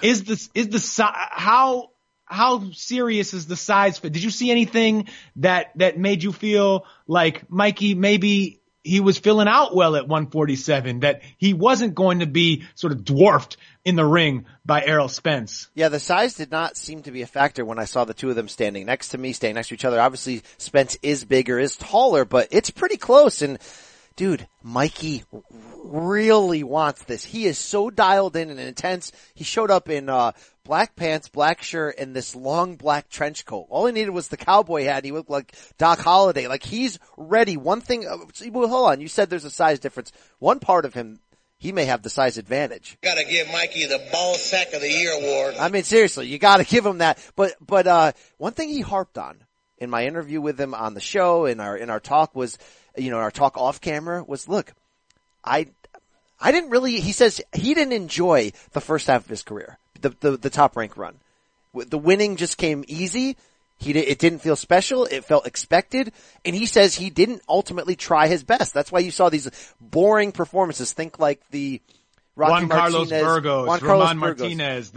Speaker 4: How serious is the size fit? Did you see anything that made you feel like Mikey maybe he was filling out well at 147, that he wasn't going to be sort of dwarfed in the ring by Errol Spence?
Speaker 1: Yeah, the size did not seem to be a factor when I saw the two of them standing next to each other. Obviously, Spence is bigger, is taller, but it's pretty close. And dude, Mikey really wants this. He is so dialed in and intense. He showed up in black pants, black shirt, and this long black trench coat. All he needed was the cowboy hat. He looked like Doc Holliday. Like, he's ready. One thing, hold on. You said there's a size difference. One part of him, he may have the size advantage.
Speaker 14: Gotta give Mikey the Ball Sack of the Year award.
Speaker 1: I mean, seriously, you gotta give him that. But one thing he harped on in my interview with him on the show, in our talk was, our talk off camera was, look, I didn't really, he says he didn't enjoy the first half of his career, the top rank run. The winning just came easy. It didn't feel special. It felt expected. And he says he didn't ultimately try his best. That's why you saw these boring performances. Think like the Rocky
Speaker 4: Carlos Burgos, Roman Martinez,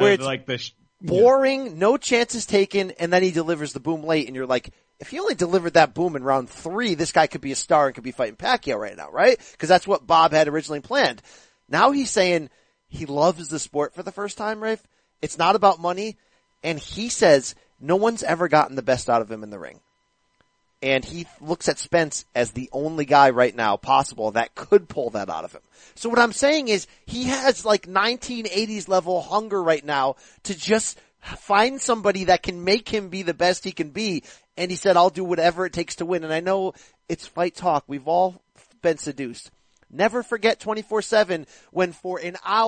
Speaker 1: boring, no chances taken, and then he delivers the boom late, and you're like, if he only delivered that boom in round 3, this guy could be a star and could be fighting Pacquiao right now, right? Because that's what Bob had originally planned. Now he's saying he loves the sport for the first time, Rafe. It's not about money, and he says no one's ever gotten the best out of him in the ring. And he looks at Spence as the only guy right now possible that could pull that out of him. So what I'm saying is he has like 1980s level hunger right now to just find somebody that can make him be the best he can be. And he said, I'll do whatever it takes to win. And I know it's fight talk. We've all been seduced. Never forget 24/7 when for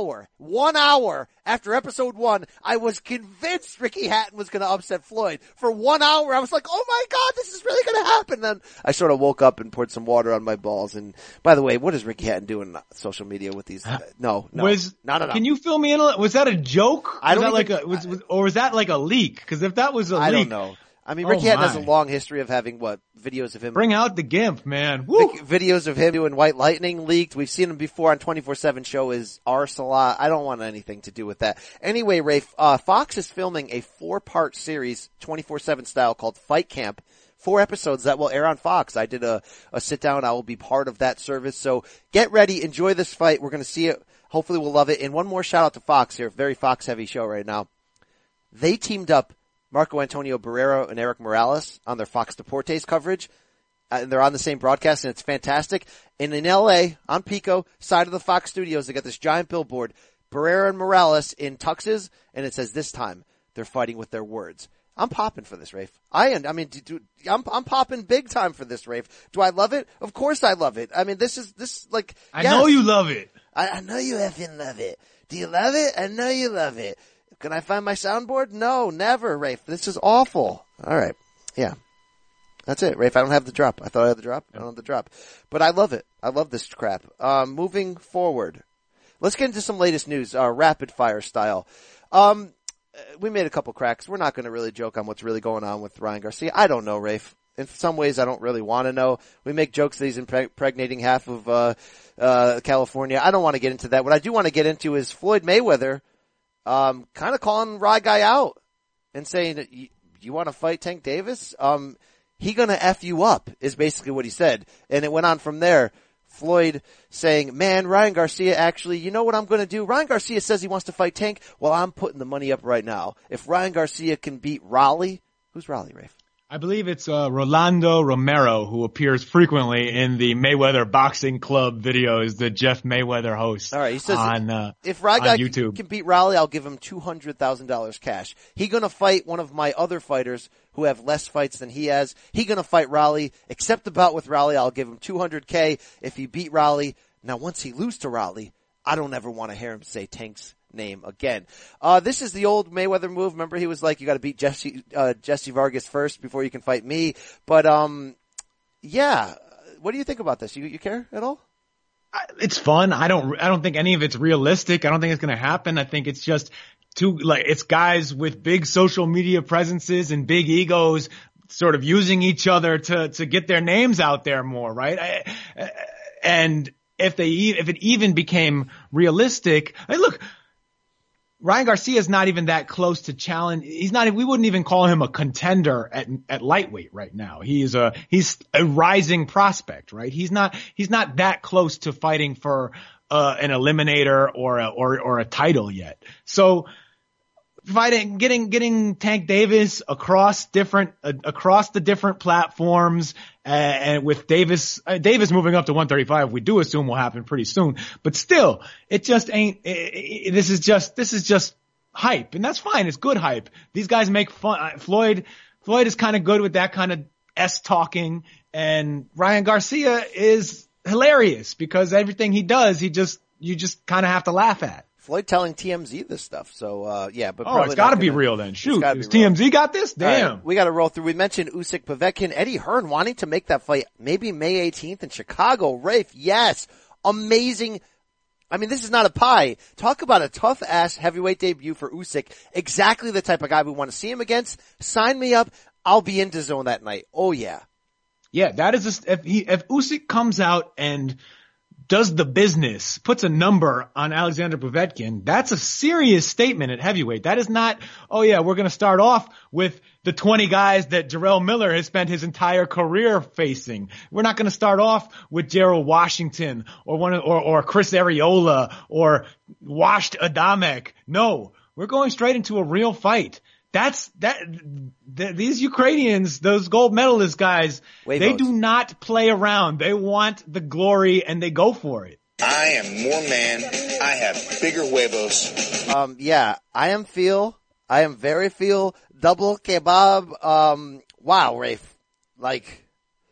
Speaker 1: 1 hour after episode 1, I was convinced Ricky Hatton was going to upset Floyd. For 1 hour, I was like, oh my God, this is really going to happen. Then I sort of woke up and poured some water on my balls. And by the way, what does Ricky Hatton do in social media with these? No.
Speaker 4: Can you fill me in? Was that a joke? Or was that like a leak? Because if that was a leak.
Speaker 1: I don't know. I mean, Ricky Hatton has a long history of having videos of him.
Speaker 4: Bring out the GIMP, man. Woo!
Speaker 1: Videos of him doing White Lightning leaked. We've seen him before on 24/7 show is Arsalat. I don't want anything to do with that. Anyway, Rafe, Fox is filming a 4-part series, 24/7 style, called Fight Camp. 4 episodes that will air on Fox. I did a sit down. I will be part of that service. So get ready. Enjoy this fight. We're going to see it. Hopefully we'll love it. And one more shout out to Fox here. Very Fox heavy show right now. They teamed up Marco Antonio Barrera and Eric Morales on their Fox Deportes coverage. And they're on the same broadcast, and it's fantastic. And in LA, on Pico, side of the Fox studios, they got this giant billboard, Barrera and Morales in tuxes, and it says this time they're fighting with their words. I'm popping for this, Rafe. I'm popping big time for this, Rafe. Do I love it? Of course I love it. I mean,
Speaker 4: I know you love it.
Speaker 1: I know you effing love it. Do you love it? I know you love it. Can I find my soundboard? No, never, Rafe. This is awful. All right. Yeah. That's it, Rafe. I don't have the drop. I thought I had the drop. I don't have the drop. But I love it. I love this crap. Moving forward. Let's get into some latest news, rapid fire style. We made a couple cracks. We're not going to really joke on what's really going on with Ryan Garcia. I don't know, Rafe. In some ways, I don't really want to know. We make jokes that he's impregnating half of California. I don't want to get into that. What I do want to get into is Floyd Mayweather kind of calling Rye Guy out and saying, you want to fight Tank Davis? He gonna F you up is basically what he said. And it went on from there. Floyd saying, man, Ryan Garcia actually, you know what I'm gonna do? Ryan Garcia says he wants to fight Tank. Well, I'm putting the money up right now. If Ryan Garcia can beat Raleigh, who's Raleigh, Rafe?
Speaker 4: I believe it's Rolando Romero, who appears frequently in the Mayweather Boxing Club videos that Jeff Mayweather hosts.
Speaker 1: All right, he says if
Speaker 4: Rye Guy
Speaker 1: can beat Raleigh, I'll give him $200,000 cash. He gonna fight one of my other fighters who have less fights than he has. He gonna fight Raleigh. Accept the bout with Raleigh. I'll give him $200K. If he beat Raleigh, Now, once he loses to Raleigh, I don't ever want to hear him say Tank's name again. This is the old Mayweather move. Remember, he was like, you got to beat Jesse Vargas first before you can fight me. But yeah, what do you think about this? You care at all?
Speaker 4: It's fun. I don't think any of it's realistic. I don't think it's going to happen. I think it's just it's guys with big social media presences and big egos sort of using each other to get their names out there more, right? And if it even became realistic, look, Ryan Garcia is not even that close to challenge. We wouldn't even call him a contender at lightweight right now. He's a rising prospect, right? He's not that close to fighting for an eliminator or a title yet. So getting Tank Davis across the different platforms, and with Davis moving up to 135, we do assume will happen pretty soon. But still, it just ain't. This is just hype, and that's fine. It's good hype. These guys make fun. Floyd is kind of good with that kind of talking, and Ryan Garcia is hilarious because everything he does, you just kind of have to laugh at.
Speaker 1: Floyd telling TMZ this stuff, so yeah, but
Speaker 4: it's got to be real then. Shoot, TMZ got this? Damn.
Speaker 1: Right, we got to roll through. We mentioned Usyk Povetkin, Eddie Hearn wanting to make that fight maybe May 18th in Chicago. Rafe, yes, amazing. I mean, this is not a pie. Talk about a tough ass heavyweight debut for Usyk. Exactly the type of guy we want to see him against. Sign me up. I'll be into zone that night. Oh yeah.
Speaker 4: Yeah, that is if Usyk comes out and does the business, puts a number on Alexander Povetkin, that's a serious statement at heavyweight. That is not, oh yeah, we're going to start off with the 20 guys that Jarrell Miller has spent his entire career facing. We're not going to start off with Gerald Washington or Chris Areola or Washed Adamek. No, we're going straight into a real fight. These Ukrainians, those gold medalist guys, They do not play around. They want the glory and they go for it.
Speaker 13: I am more man. I have bigger huevos.
Speaker 1: Yeah, I am very feel double kebab. Wow, Rafe. Like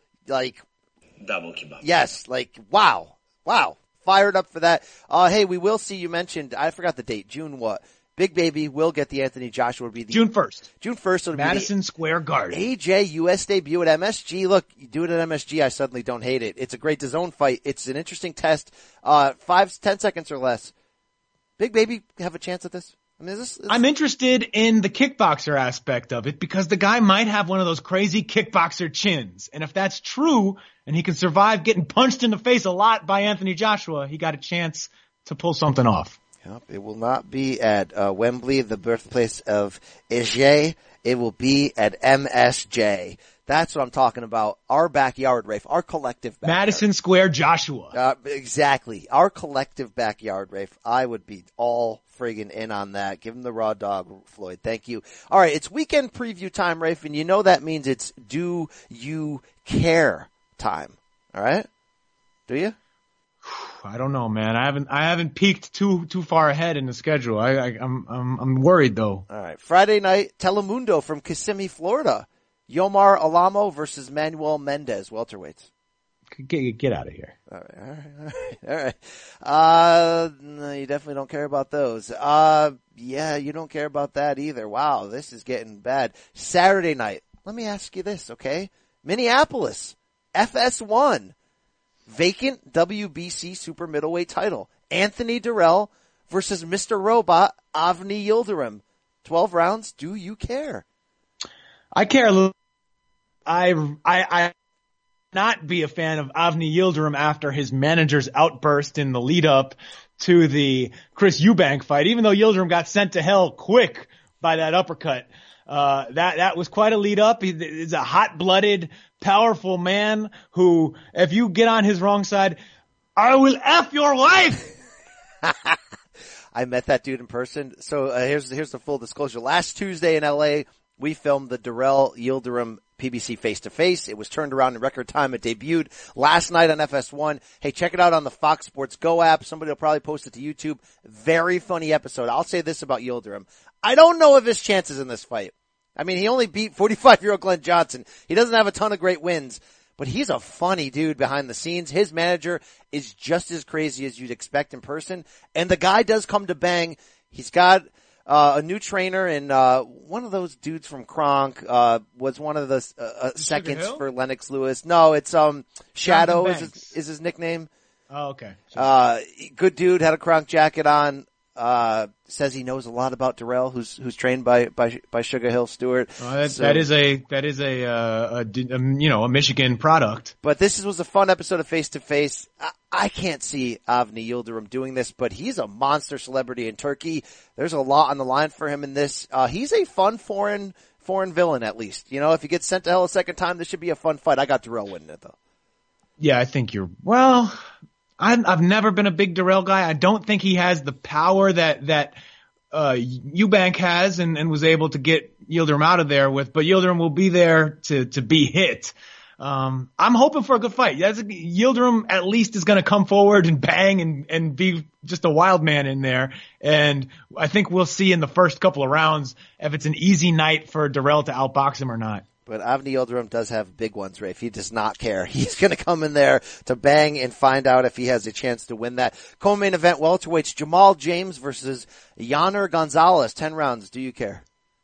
Speaker 10: double kebab.
Speaker 1: Yes, wow. Fired up for that. Hey, we will see, you mentioned, I forgot the date, June what? Big Baby will get the Anthony Joshua. Will be
Speaker 4: June 1st.
Speaker 1: June 1st. It'll
Speaker 4: Madison Square Garden.
Speaker 1: AJ US debut at MSG. Look, you do it at MSG, I suddenly don't hate it. It's a great DAZN fight. It's an interesting test. 5-10 seconds or less. Big Baby have a chance at this? I mean,
Speaker 4: I'm interested in the kickboxer aspect of it because the guy might have one of those crazy kickboxer chins. And if that's true and he can survive getting punched in the face a lot by Anthony Joshua, he got a chance to pull something off.
Speaker 1: Yep, it will not be at Wembley, the birthplace of AJ. It will be at MSJ. That's what I'm talking about. Our backyard, Rafe. Our collective backyard.
Speaker 4: Madison Square Joshua.
Speaker 1: Exactly. Our collective backyard, Rafe. I would be all friggin' in on that. Give him the raw dog, Floyd. Thank you. All right, it's weekend preview time, Rafe, and you know that means it's do you care time. All right? Do you?
Speaker 4: I don't know, man. I haven't peeked too far ahead in the schedule. I'm worried though.
Speaker 1: All right. Friday night, Telemundo from Kissimmee, Florida. Yomar Alamo versus Manuel Mendez, welterweights.
Speaker 4: Get out of here.
Speaker 1: All right. No, you definitely don't care about those. Yeah, you don't care about that either. Wow, this is getting bad. Saturday night. Let me ask you this, okay? Minneapolis, FS1. Vacant WBC super middleweight title. Anthony Durrell versus Mr. Robot, Avni Yildirim. 12 rounds. Do you care?
Speaker 4: I care a little. I not be a fan of Avni Yildirim after his manager's outburst in the lead up to the Chris Eubank fight, even though Yildirim got sent to hell quick by that uppercut. That was quite a lead up. He's a hot-blooded, powerful man who, if you get on his wrong side, I will F your wife!
Speaker 1: I met that dude in person. So, here's the full disclosure. Last Tuesday in LA, we filmed the Durrell Yildirim PBC face-to-face. It was turned around in record time. It debuted last night on FS1. Hey, check it out on the Fox Sports Go app. Somebody will probably post it to YouTube. Very funny episode. I'll say this about Yildirim. I don't know of his chances in this fight. I mean, he only beat 45-year-old Glenn Johnson. He doesn't have a ton of great wins. but he's a funny dude behind the scenes. His manager is just as crazy as you'd expect in person. And the guy does come to bang. He's got a new trainer, and one of those dudes from Kronk was one of the seconds for Lennox Lewis. No, it's Shadow is his nickname.
Speaker 4: Oh, okay.
Speaker 1: Good dude, had a Kronk jacket on. Says he knows a lot about Darrell, who's trained by Sugar Hill Stewart.
Speaker 4: That is a Michigan product.
Speaker 1: But this was a fun episode of Face to Face. I can't see Avni Yildirim doing this, but he's a monster celebrity in Turkey. There's a lot on the line for him in this. He's a fun foreign villain, at least. If he gets sent to hell a second time, this should be a fun fight. I got Darrell winning it though.
Speaker 4: Yeah, I think I've never been a big Darrell guy. I don't think he has the power that Eubank has and was able to get Yildirim out of there with, but Yildirim will be there to be hit. I'm hoping for a good fight. Yildirim at least is going to come forward and bang and be just a wild man in there. And I think we'll see in the first couple of rounds if it's an easy night for Darrell to outbox him or not.
Speaker 1: But Avni Yildirim does have big ones, Rafe. He does not care. He's going to come in there to bang and find out if he has a chance to win that. Co-main event, welterweights, Jamal James versus Yaner Gonzalez. 10 rounds. Do you care?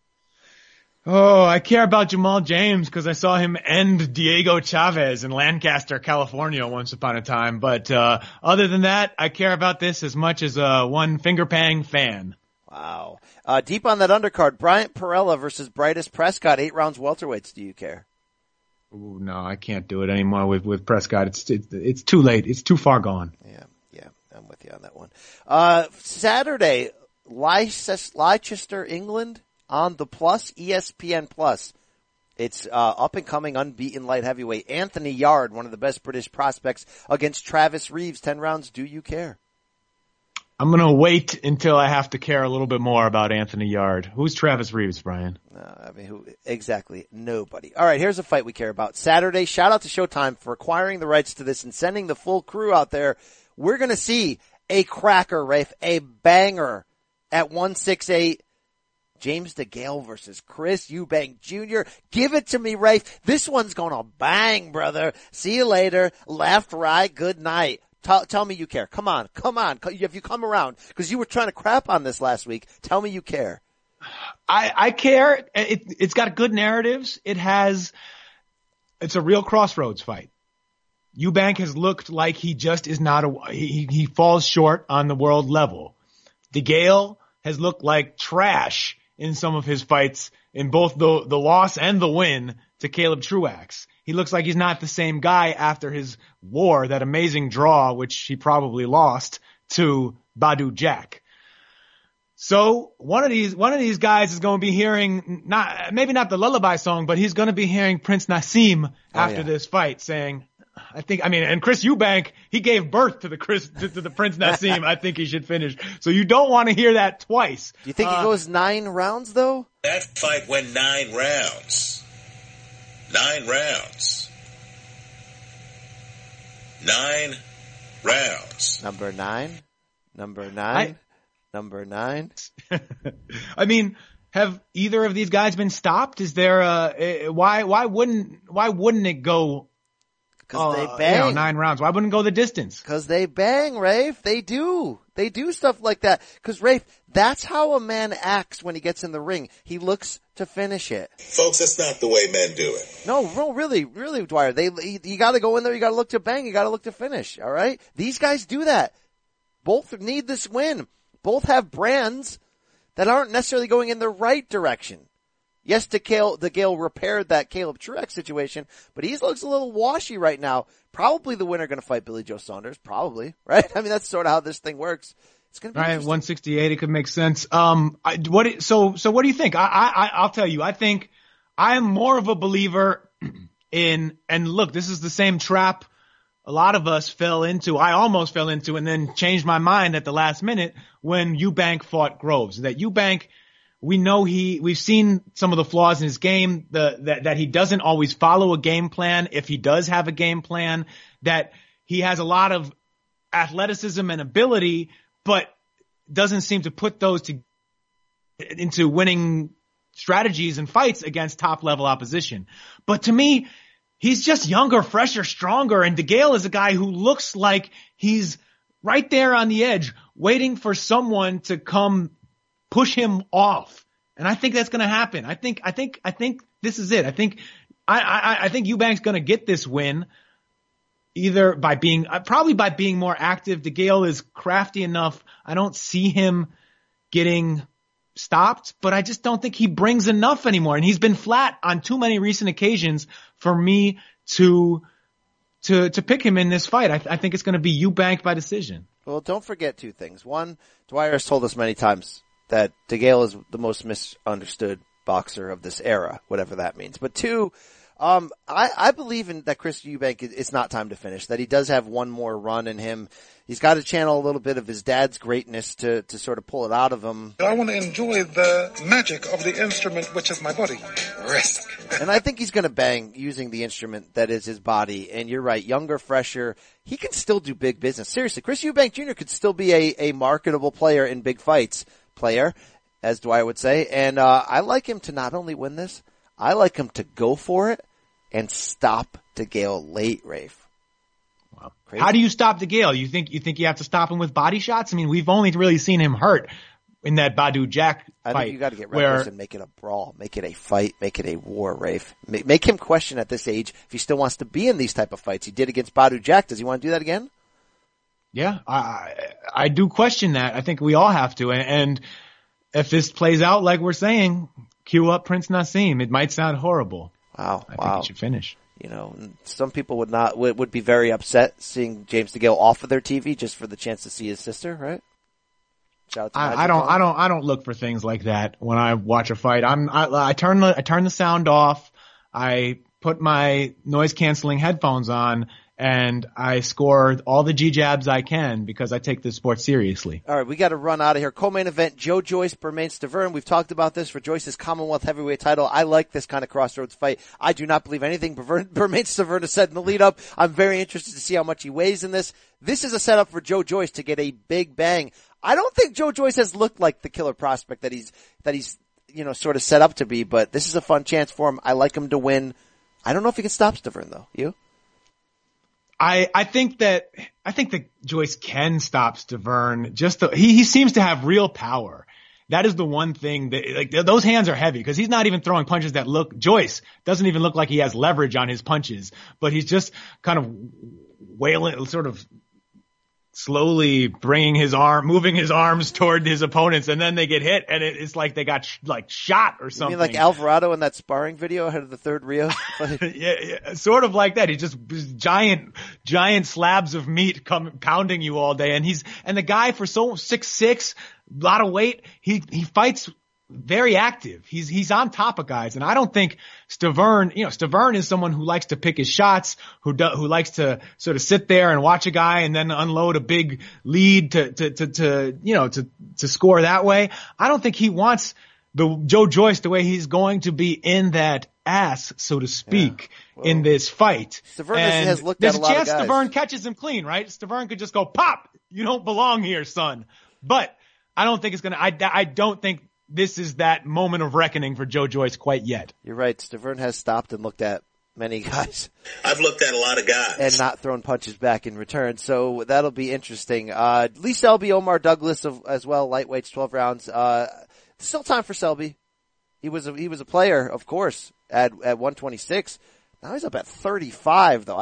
Speaker 4: Oh, I care about Jamal James because I saw him end Diego Chavez in Lancaster, California once upon a time. But other than that, I care about this as much as one finger-pang fan.
Speaker 1: Wow. Deep on that undercard, Bryant Perella versus Brytus Prescott, 8 rounds welterweights. Do you care?
Speaker 4: Ooh, no, I can't do it anymore with Prescott. It's too late. It's too far gone.
Speaker 1: Yeah, I'm with you on that one. Saturday, Leicester, England on the Plus, ESPN Plus. It's up and coming, unbeaten light heavyweight Anthony Yarde, one of the best British prospects, against Travis Reeves. 10 rounds. Do you care?
Speaker 4: I'm going to wait until I have to care a little bit more about Anthony Yarde. Who's Travis Reeves, Brian?
Speaker 1: Who exactly? Nobody. All right, here's a fight we care about. Saturday, shout out to Showtime for acquiring the rights to this and sending the full crew out there. We're going to see a cracker, Rafe, a banger at 168. James DeGale versus Chris Eubank Jr. Give it to me, Rafe. This one's going to bang, brother. See you later. Left, right, good night. Tell me you care. Come on. If you come around, because you were trying to crap on this last week, tell me you care.
Speaker 4: I care. It's got good narratives. It's a real crossroads fight. Eubank has looked like he just is not he falls short on the world level. DeGale has looked like trash in some of his fights in both the loss and the win to Caleb Truax. He looks like he's not the same guy after his war, that amazing draw, which he probably lost to Badu Jack. So one of these guys is going to be hearing maybe not the lullaby song, but he's going to be hearing Prince Nassim after this fight saying, and Chris Eubank, he gave birth to the Prince Nassim. I think he should finish. So you don't want to hear that twice.
Speaker 1: Do you think it goes 9 rounds though?
Speaker 3: That fight went 9 rounds. 9 rounds. 9 rounds.
Speaker 1: Number 9.
Speaker 4: I mean, have either of these guys been stopped? Is there why wouldn't it go?
Speaker 1: Because they bang.
Speaker 4: 9 rounds. Why wouldn't it go the distance?
Speaker 1: Because they bang, Rafe. They do stuff like that. Because Rafe, that's how a man acts when he gets in the ring. He looks to finish it.
Speaker 3: Folks, that's not the way men do it.
Speaker 1: No, really, Dwyer. You gotta go in there, you gotta look to bang, you gotta look to finish, alright? These guys do that. Both need this win. Both have brands that aren't necessarily going in the right direction. Yes, DeGale repaired that Caleb Truax situation, but he looks a little washy right now. Probably the winner going to fight Billy Joe Saunders. Probably, right? I mean, that's sort of how this thing works. It's going to be
Speaker 4: right. 168. It could make sense. So what do you think? I'll tell you. I think I am more of a believer in. And look, this is the same trap a lot of us fell into. I almost fell into, and then changed my mind at the last minute when Eubank fought Groves. That Eubank. We know we've seen some of the flaws in his game, that he doesn't always follow a game plan. If he does have a game plan, that he has a lot of athleticism and ability, but doesn't seem to put those into winning strategies and fights against top level opposition. But to me, he's just younger, fresher, stronger. And DeGale is a guy who looks like he's right there on the edge, waiting for someone to come push him off. And I think that's going to happen. I think this is it. I think Eubanks going to get this win either probably by being more active. DeGale is crafty enough. I don't see him getting stopped, but I just don't think he brings enough anymore. And he's been flat on too many recent occasions for me to pick him in this fight. I think it's going to be Eubank by decision.
Speaker 1: Well, don't forget two things. One, Dwyer has told us many times that DeGale is the most misunderstood boxer of this era, whatever that means. But two, I believe in that Chris Eubank, it's not time to finish, that he does have one more run in him. He's got to channel a little bit of his dad's greatness to sort of pull it out of him.
Speaker 18: I want to enjoy the magic of the instrument, which is my body. Risk.
Speaker 1: And I think he's going to bang using the instrument that is his body. And you're right, younger, fresher. He can still do big business. Seriously, Chris Eubank Jr. could still be a marketable player in big fights. Player, as Dwyer would say. And I like him to not only win this, I like him to go for it and stop DeGale late, Rafe.
Speaker 4: Wow. Crazy. How do you stop DeGale? You think you have to stop him with body shots? I mean, we've only really seen him hurt in that Badou Jack fight.
Speaker 1: I think you got to get reckless and make it a brawl, make it a fight, make it a war, Rafe. Make him question at this age if he still wants to be in these type of fights. He did against Badou Jack. Does he want to do that again?
Speaker 4: Yeah, I do question that. I think we all have to. And if this plays out like we're saying, cue up Prince Naseem. It might sound horrible.
Speaker 1: Wow.
Speaker 4: I think he should finish.
Speaker 1: You know, some people would be very upset seeing James DeGale off of their TV just for the chance to see his sister, right?
Speaker 4: I don't look for things like that when I watch a fight. I turn the sound off. I put my noise canceling headphones on, and I score all the G-jabs I can because I take this sport seriously.
Speaker 1: All right, we got to run out of here. Co-main event, Joe Joyce, Bermane Stiverne. We've talked about this for Joyce's Commonwealth heavyweight title. I like this kind of crossroads fight. I do not believe anything Bermane Stiverne has said in the lead up. I'm very interested to see how much he weighs in this. This is a setup for Joe Joyce to get a big bang. I don't think Joe Joyce has looked like the killer prospect that he's sort of set up to be, but this is a fun chance for him. I like him to win. I don't know if he can stop Stiverne though. You?
Speaker 4: I think that Joyce can stop Stiverne. He seems to have real power. That is the one thing that, those hands are heavy because he's not even throwing punches that Joyce doesn't even look like he has leverage on his punches, but he's just kind of wailing, sort of slowly moving his arms toward his opponents, and then they get hit, and it's like they got shot or something.
Speaker 1: You mean like Alvarado in that sparring video ahead of the third Rio?
Speaker 4: yeah, sort of like that. He just giant slabs of meat pounding you all day, and the guy for 6'6", a lot of weight, he fights very active. He's on top of guys, and I don't think Stiverne is someone who likes to pick his shots, who likes to sort of sit there and watch a guy and then unload a big lead to score that way. I don't think he wants the Joe Joyce the way he's going to be in that ass, so to speak, in this fight.
Speaker 1: Stiverne has looked at a lot of guys.
Speaker 4: There's a chance Stiverne catches him clean, right? Stiverne could just go pop. You don't belong here, son. But I don't think it's gonna. I don't think this is that moment of reckoning for Joe Joyce quite yet.
Speaker 1: You're right. Stiverne has stopped and looked at many guys.
Speaker 3: I've looked at a lot of guys.
Speaker 1: And not thrown punches back in return. So that'll be interesting. Lee Selby, Omar Douglas as well, lightweights, 12 rounds. Still time for Selby. He was a player, of course, at 126. Now he's up at 35 though.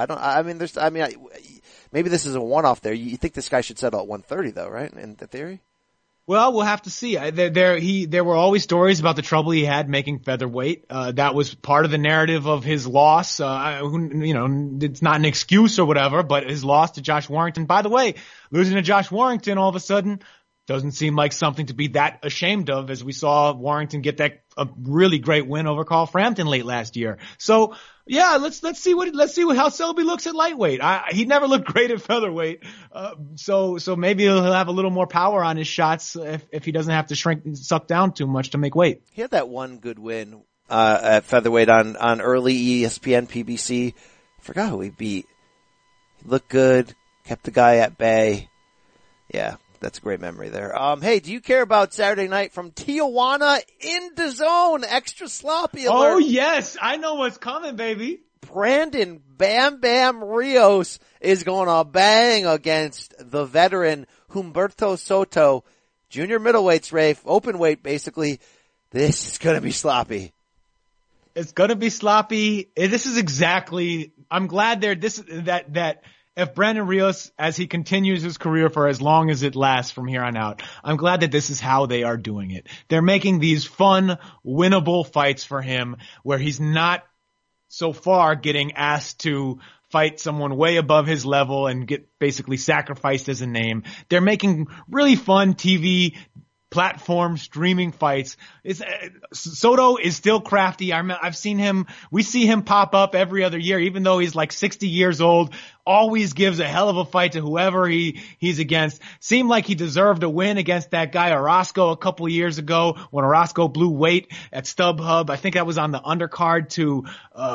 Speaker 1: Maybe this is a one-off there. You think this guy should settle at 130 though, right? In the theory?
Speaker 4: Well, we'll have to see. There were always stories about the trouble he had making featherweight. That was part of the narrative of his loss. It's not an excuse or whatever, but his loss to Josh Warrington. By the way, losing to Josh Warrington all of a sudden doesn't seem like something to be that ashamed of, as we saw Warrington get a really great win over Carl Frampton late last year. So yeah, let's see how Selby looks at lightweight. He never looked great at featherweight. So maybe he'll have a little more power on his shots if he doesn't have to suck down too much to make weight.
Speaker 1: He had that one good win, at featherweight on early ESPN PBC. Forgot who he beat. He looked good, kept the guy at bay. Yeah. That's a great memory there. Hey, do you care about Saturday night from Tijuana in DAZN? Extra sloppy alert.
Speaker 4: Oh yes, I know what's coming, baby.
Speaker 1: Brandon Bam Bam Rios is going to bang against the veteran Humberto Soto. Junior middleweights, Rafe, open weight basically. This is going to be sloppy.
Speaker 4: It's going to be sloppy. This is exactly, I'm glad that if Brandon Rios, as he continues his career for as long as it lasts from here on out, I'm glad that this is how they are doing it. They're making these fun, winnable fights for him where he's not so far getting asked to fight someone way above his level and get basically sacrificed as a name. They're making really fun TV platform streaming fights. Soto is still crafty. I've seen him. We see him pop up every other year, even though he's like 60 years old. Always gives a hell of a fight to whoever he's against. Seemed like he deserved a win against that guy Orozco a couple of years ago when Orozco blew weight at StubHub. I think that was on the undercard to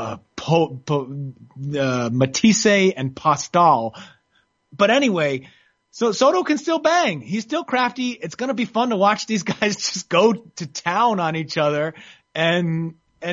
Speaker 4: Matisse and Postal. But anyway, so Soto can still bang. He's still crafty. It's going to be fun to watch these guys just go to town on each other. And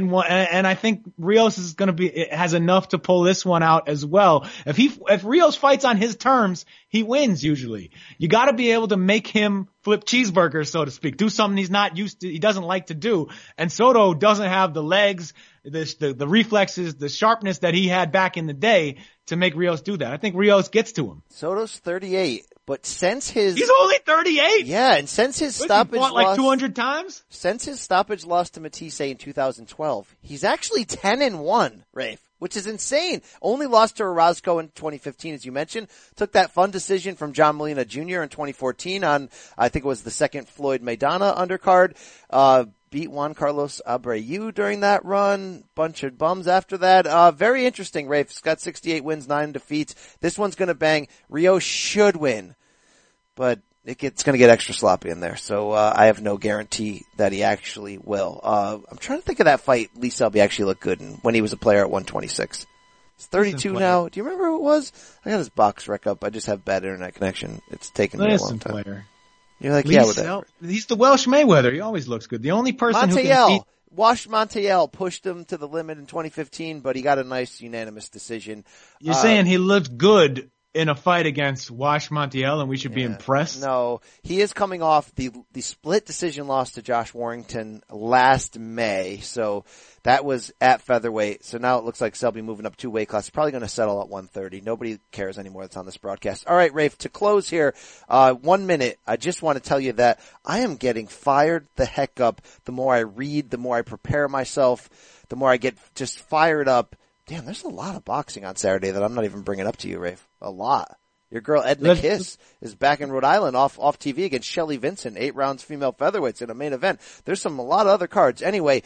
Speaker 4: I think Rios is going to has enough to pull this one out as well. If Rios fights on his terms, he wins usually. You got to be able to make him flip cheeseburgers, so to speak. Do something he's not used to, he doesn't like to do. And Soto doesn't have the legs, the reflexes, the sharpness that he had back in the day to make Rios do that. I think Rios gets to him.
Speaker 1: Soto's 38, but since his...
Speaker 4: He's only 38?
Speaker 1: Yeah, and since his stoppage
Speaker 4: loss... like 200 times?
Speaker 1: Since his stoppage loss to Matisse in 2012, he's actually 10-1, Rafe, which is insane. Only lost to Orozco in 2015, as you mentioned. Took that fun decision from John Molina Jr. in 2014 on, I think it was the second Floyd Maidana undercard. Beat Juan Carlos Abreu during that run. Bunch of bums after that. Very interesting, Rafe. He's got 68 wins, 9 defeats. This one's gonna bang. Rios should win, but it's gonna get extra sloppy in there. So, I have no guarantee that he actually will. I'm trying to think of that fight Lee Selby actually looked good in when he was a player at 126. He's 32 now. Do you remember who it was? I got his box rec up. I just have bad internet connection. It's taken me a long time.
Speaker 4: Player.
Speaker 1: You're like, yeah, whatever.
Speaker 4: He's the Welsh Mayweather. He always looks good. The only person who can beat...
Speaker 1: Wash Montiel pushed him to the limit in 2015, but he got a nice unanimous decision.
Speaker 4: You're saying he looked good in a fight against Wash Montiel and we should be impressed?
Speaker 1: No, he is coming off the split decision loss to Josh Warrington last May. So that was at featherweight. So now it looks like Selby moving up 2 weight classes. Probably going to settle at 130. Nobody cares anymore that's on this broadcast. All right, Rafe, to close here, 1 minute. I just want to tell you that I am getting fired the heck up. The more I read, the more I prepare myself, the more I get just fired up. Damn, there's a lot of boxing on Saturday that I'm not even bringing up to you, Rafe. A lot. Your girl Edna Kiss is back in Rhode Island off TV against Shelly Vincent, 8 rounds female featherweights in a main event. There's a lot of other cards. Anyway,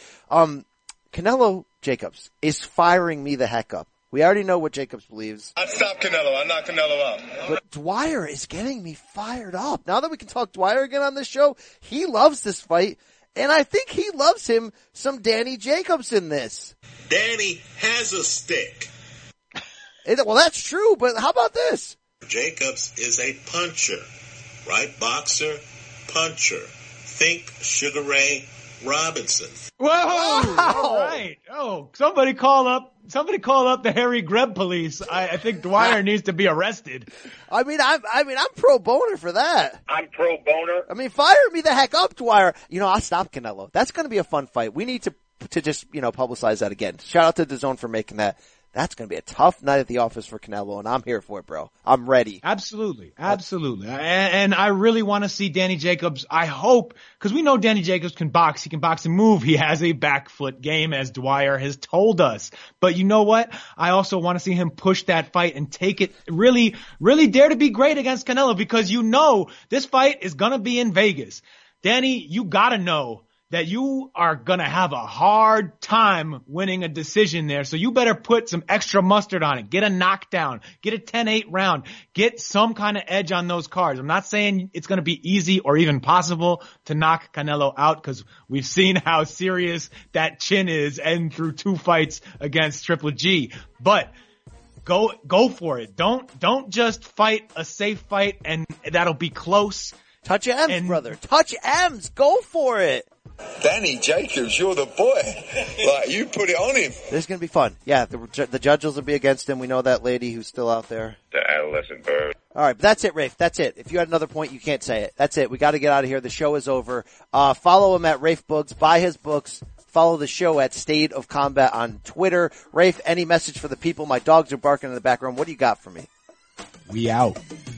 Speaker 1: Canelo Jacobs is firing me the heck up. We already know what Jacobs believes.
Speaker 19: I'd stop Canelo. I'd knock Canelo out.
Speaker 1: But Dwyer is getting me fired up. Now that we can talk Dwyer again on this show, he loves this fight. And I think he loves him some Danny Jacobs in this.
Speaker 3: Danny has a stick.
Speaker 1: Well, that's true, but how about this?
Speaker 3: Jacobs is a puncher, right? Boxer, puncher. Think Sugar Ray Robinson.
Speaker 4: Whoa! All right. Oh, somebody call up the Harry Greb police. I think Dwyer needs to be arrested.
Speaker 1: I'm pro boner for that.
Speaker 19: I'm pro boner.
Speaker 1: I mean, fire me the heck up, Dwyer. I'll stop Canelo. That's going to be a fun fight. We need to just, publicize that again. Shout out to DAZN for making that. That's going to be a tough night at the office for Canelo, and I'm here for it, bro. I'm ready.
Speaker 4: Absolutely. And I really want to see Danny Jacobs. I hope, because we know Danny Jacobs can box. He can box and move. He has a back foot game, as Dwyer has told us. But you know what? I also want to see him push that fight and take it, really, really dare to be great against Canelo, because this fight is going to be in Vegas. Danny, you got to know that you are gonna have a hard time winning a decision there. So you better put some extra mustard on it. Get a knockdown. Get a 10-8 round. Get some kind of edge on those cards. I'm not saying it's gonna be easy or even possible to knock Canelo out, because we've seen how serious that chin is and through 2 fights against Triple G. But go for it. Don't just fight a safe fight and that'll be close.
Speaker 1: Touch M's, brother. Touch M's. Go for it.
Speaker 2: Danny Jacobs, you're the boy. Like, you put it on him.
Speaker 1: This is going to be fun. Yeah, the judges will be against him. We know that lady who's still out there.
Speaker 19: The adolescent bird.
Speaker 1: All right, but that's it, Rafe. That's it. If you had another point, you can't say it. That's it. We got to get out of here. The show is over. Follow him at Rafe Boogs. Buy his books. Follow the show at State of Combat on Twitter. Rafe, any message for the people? My dogs are barking in the background. What do you got for me?
Speaker 4: We out.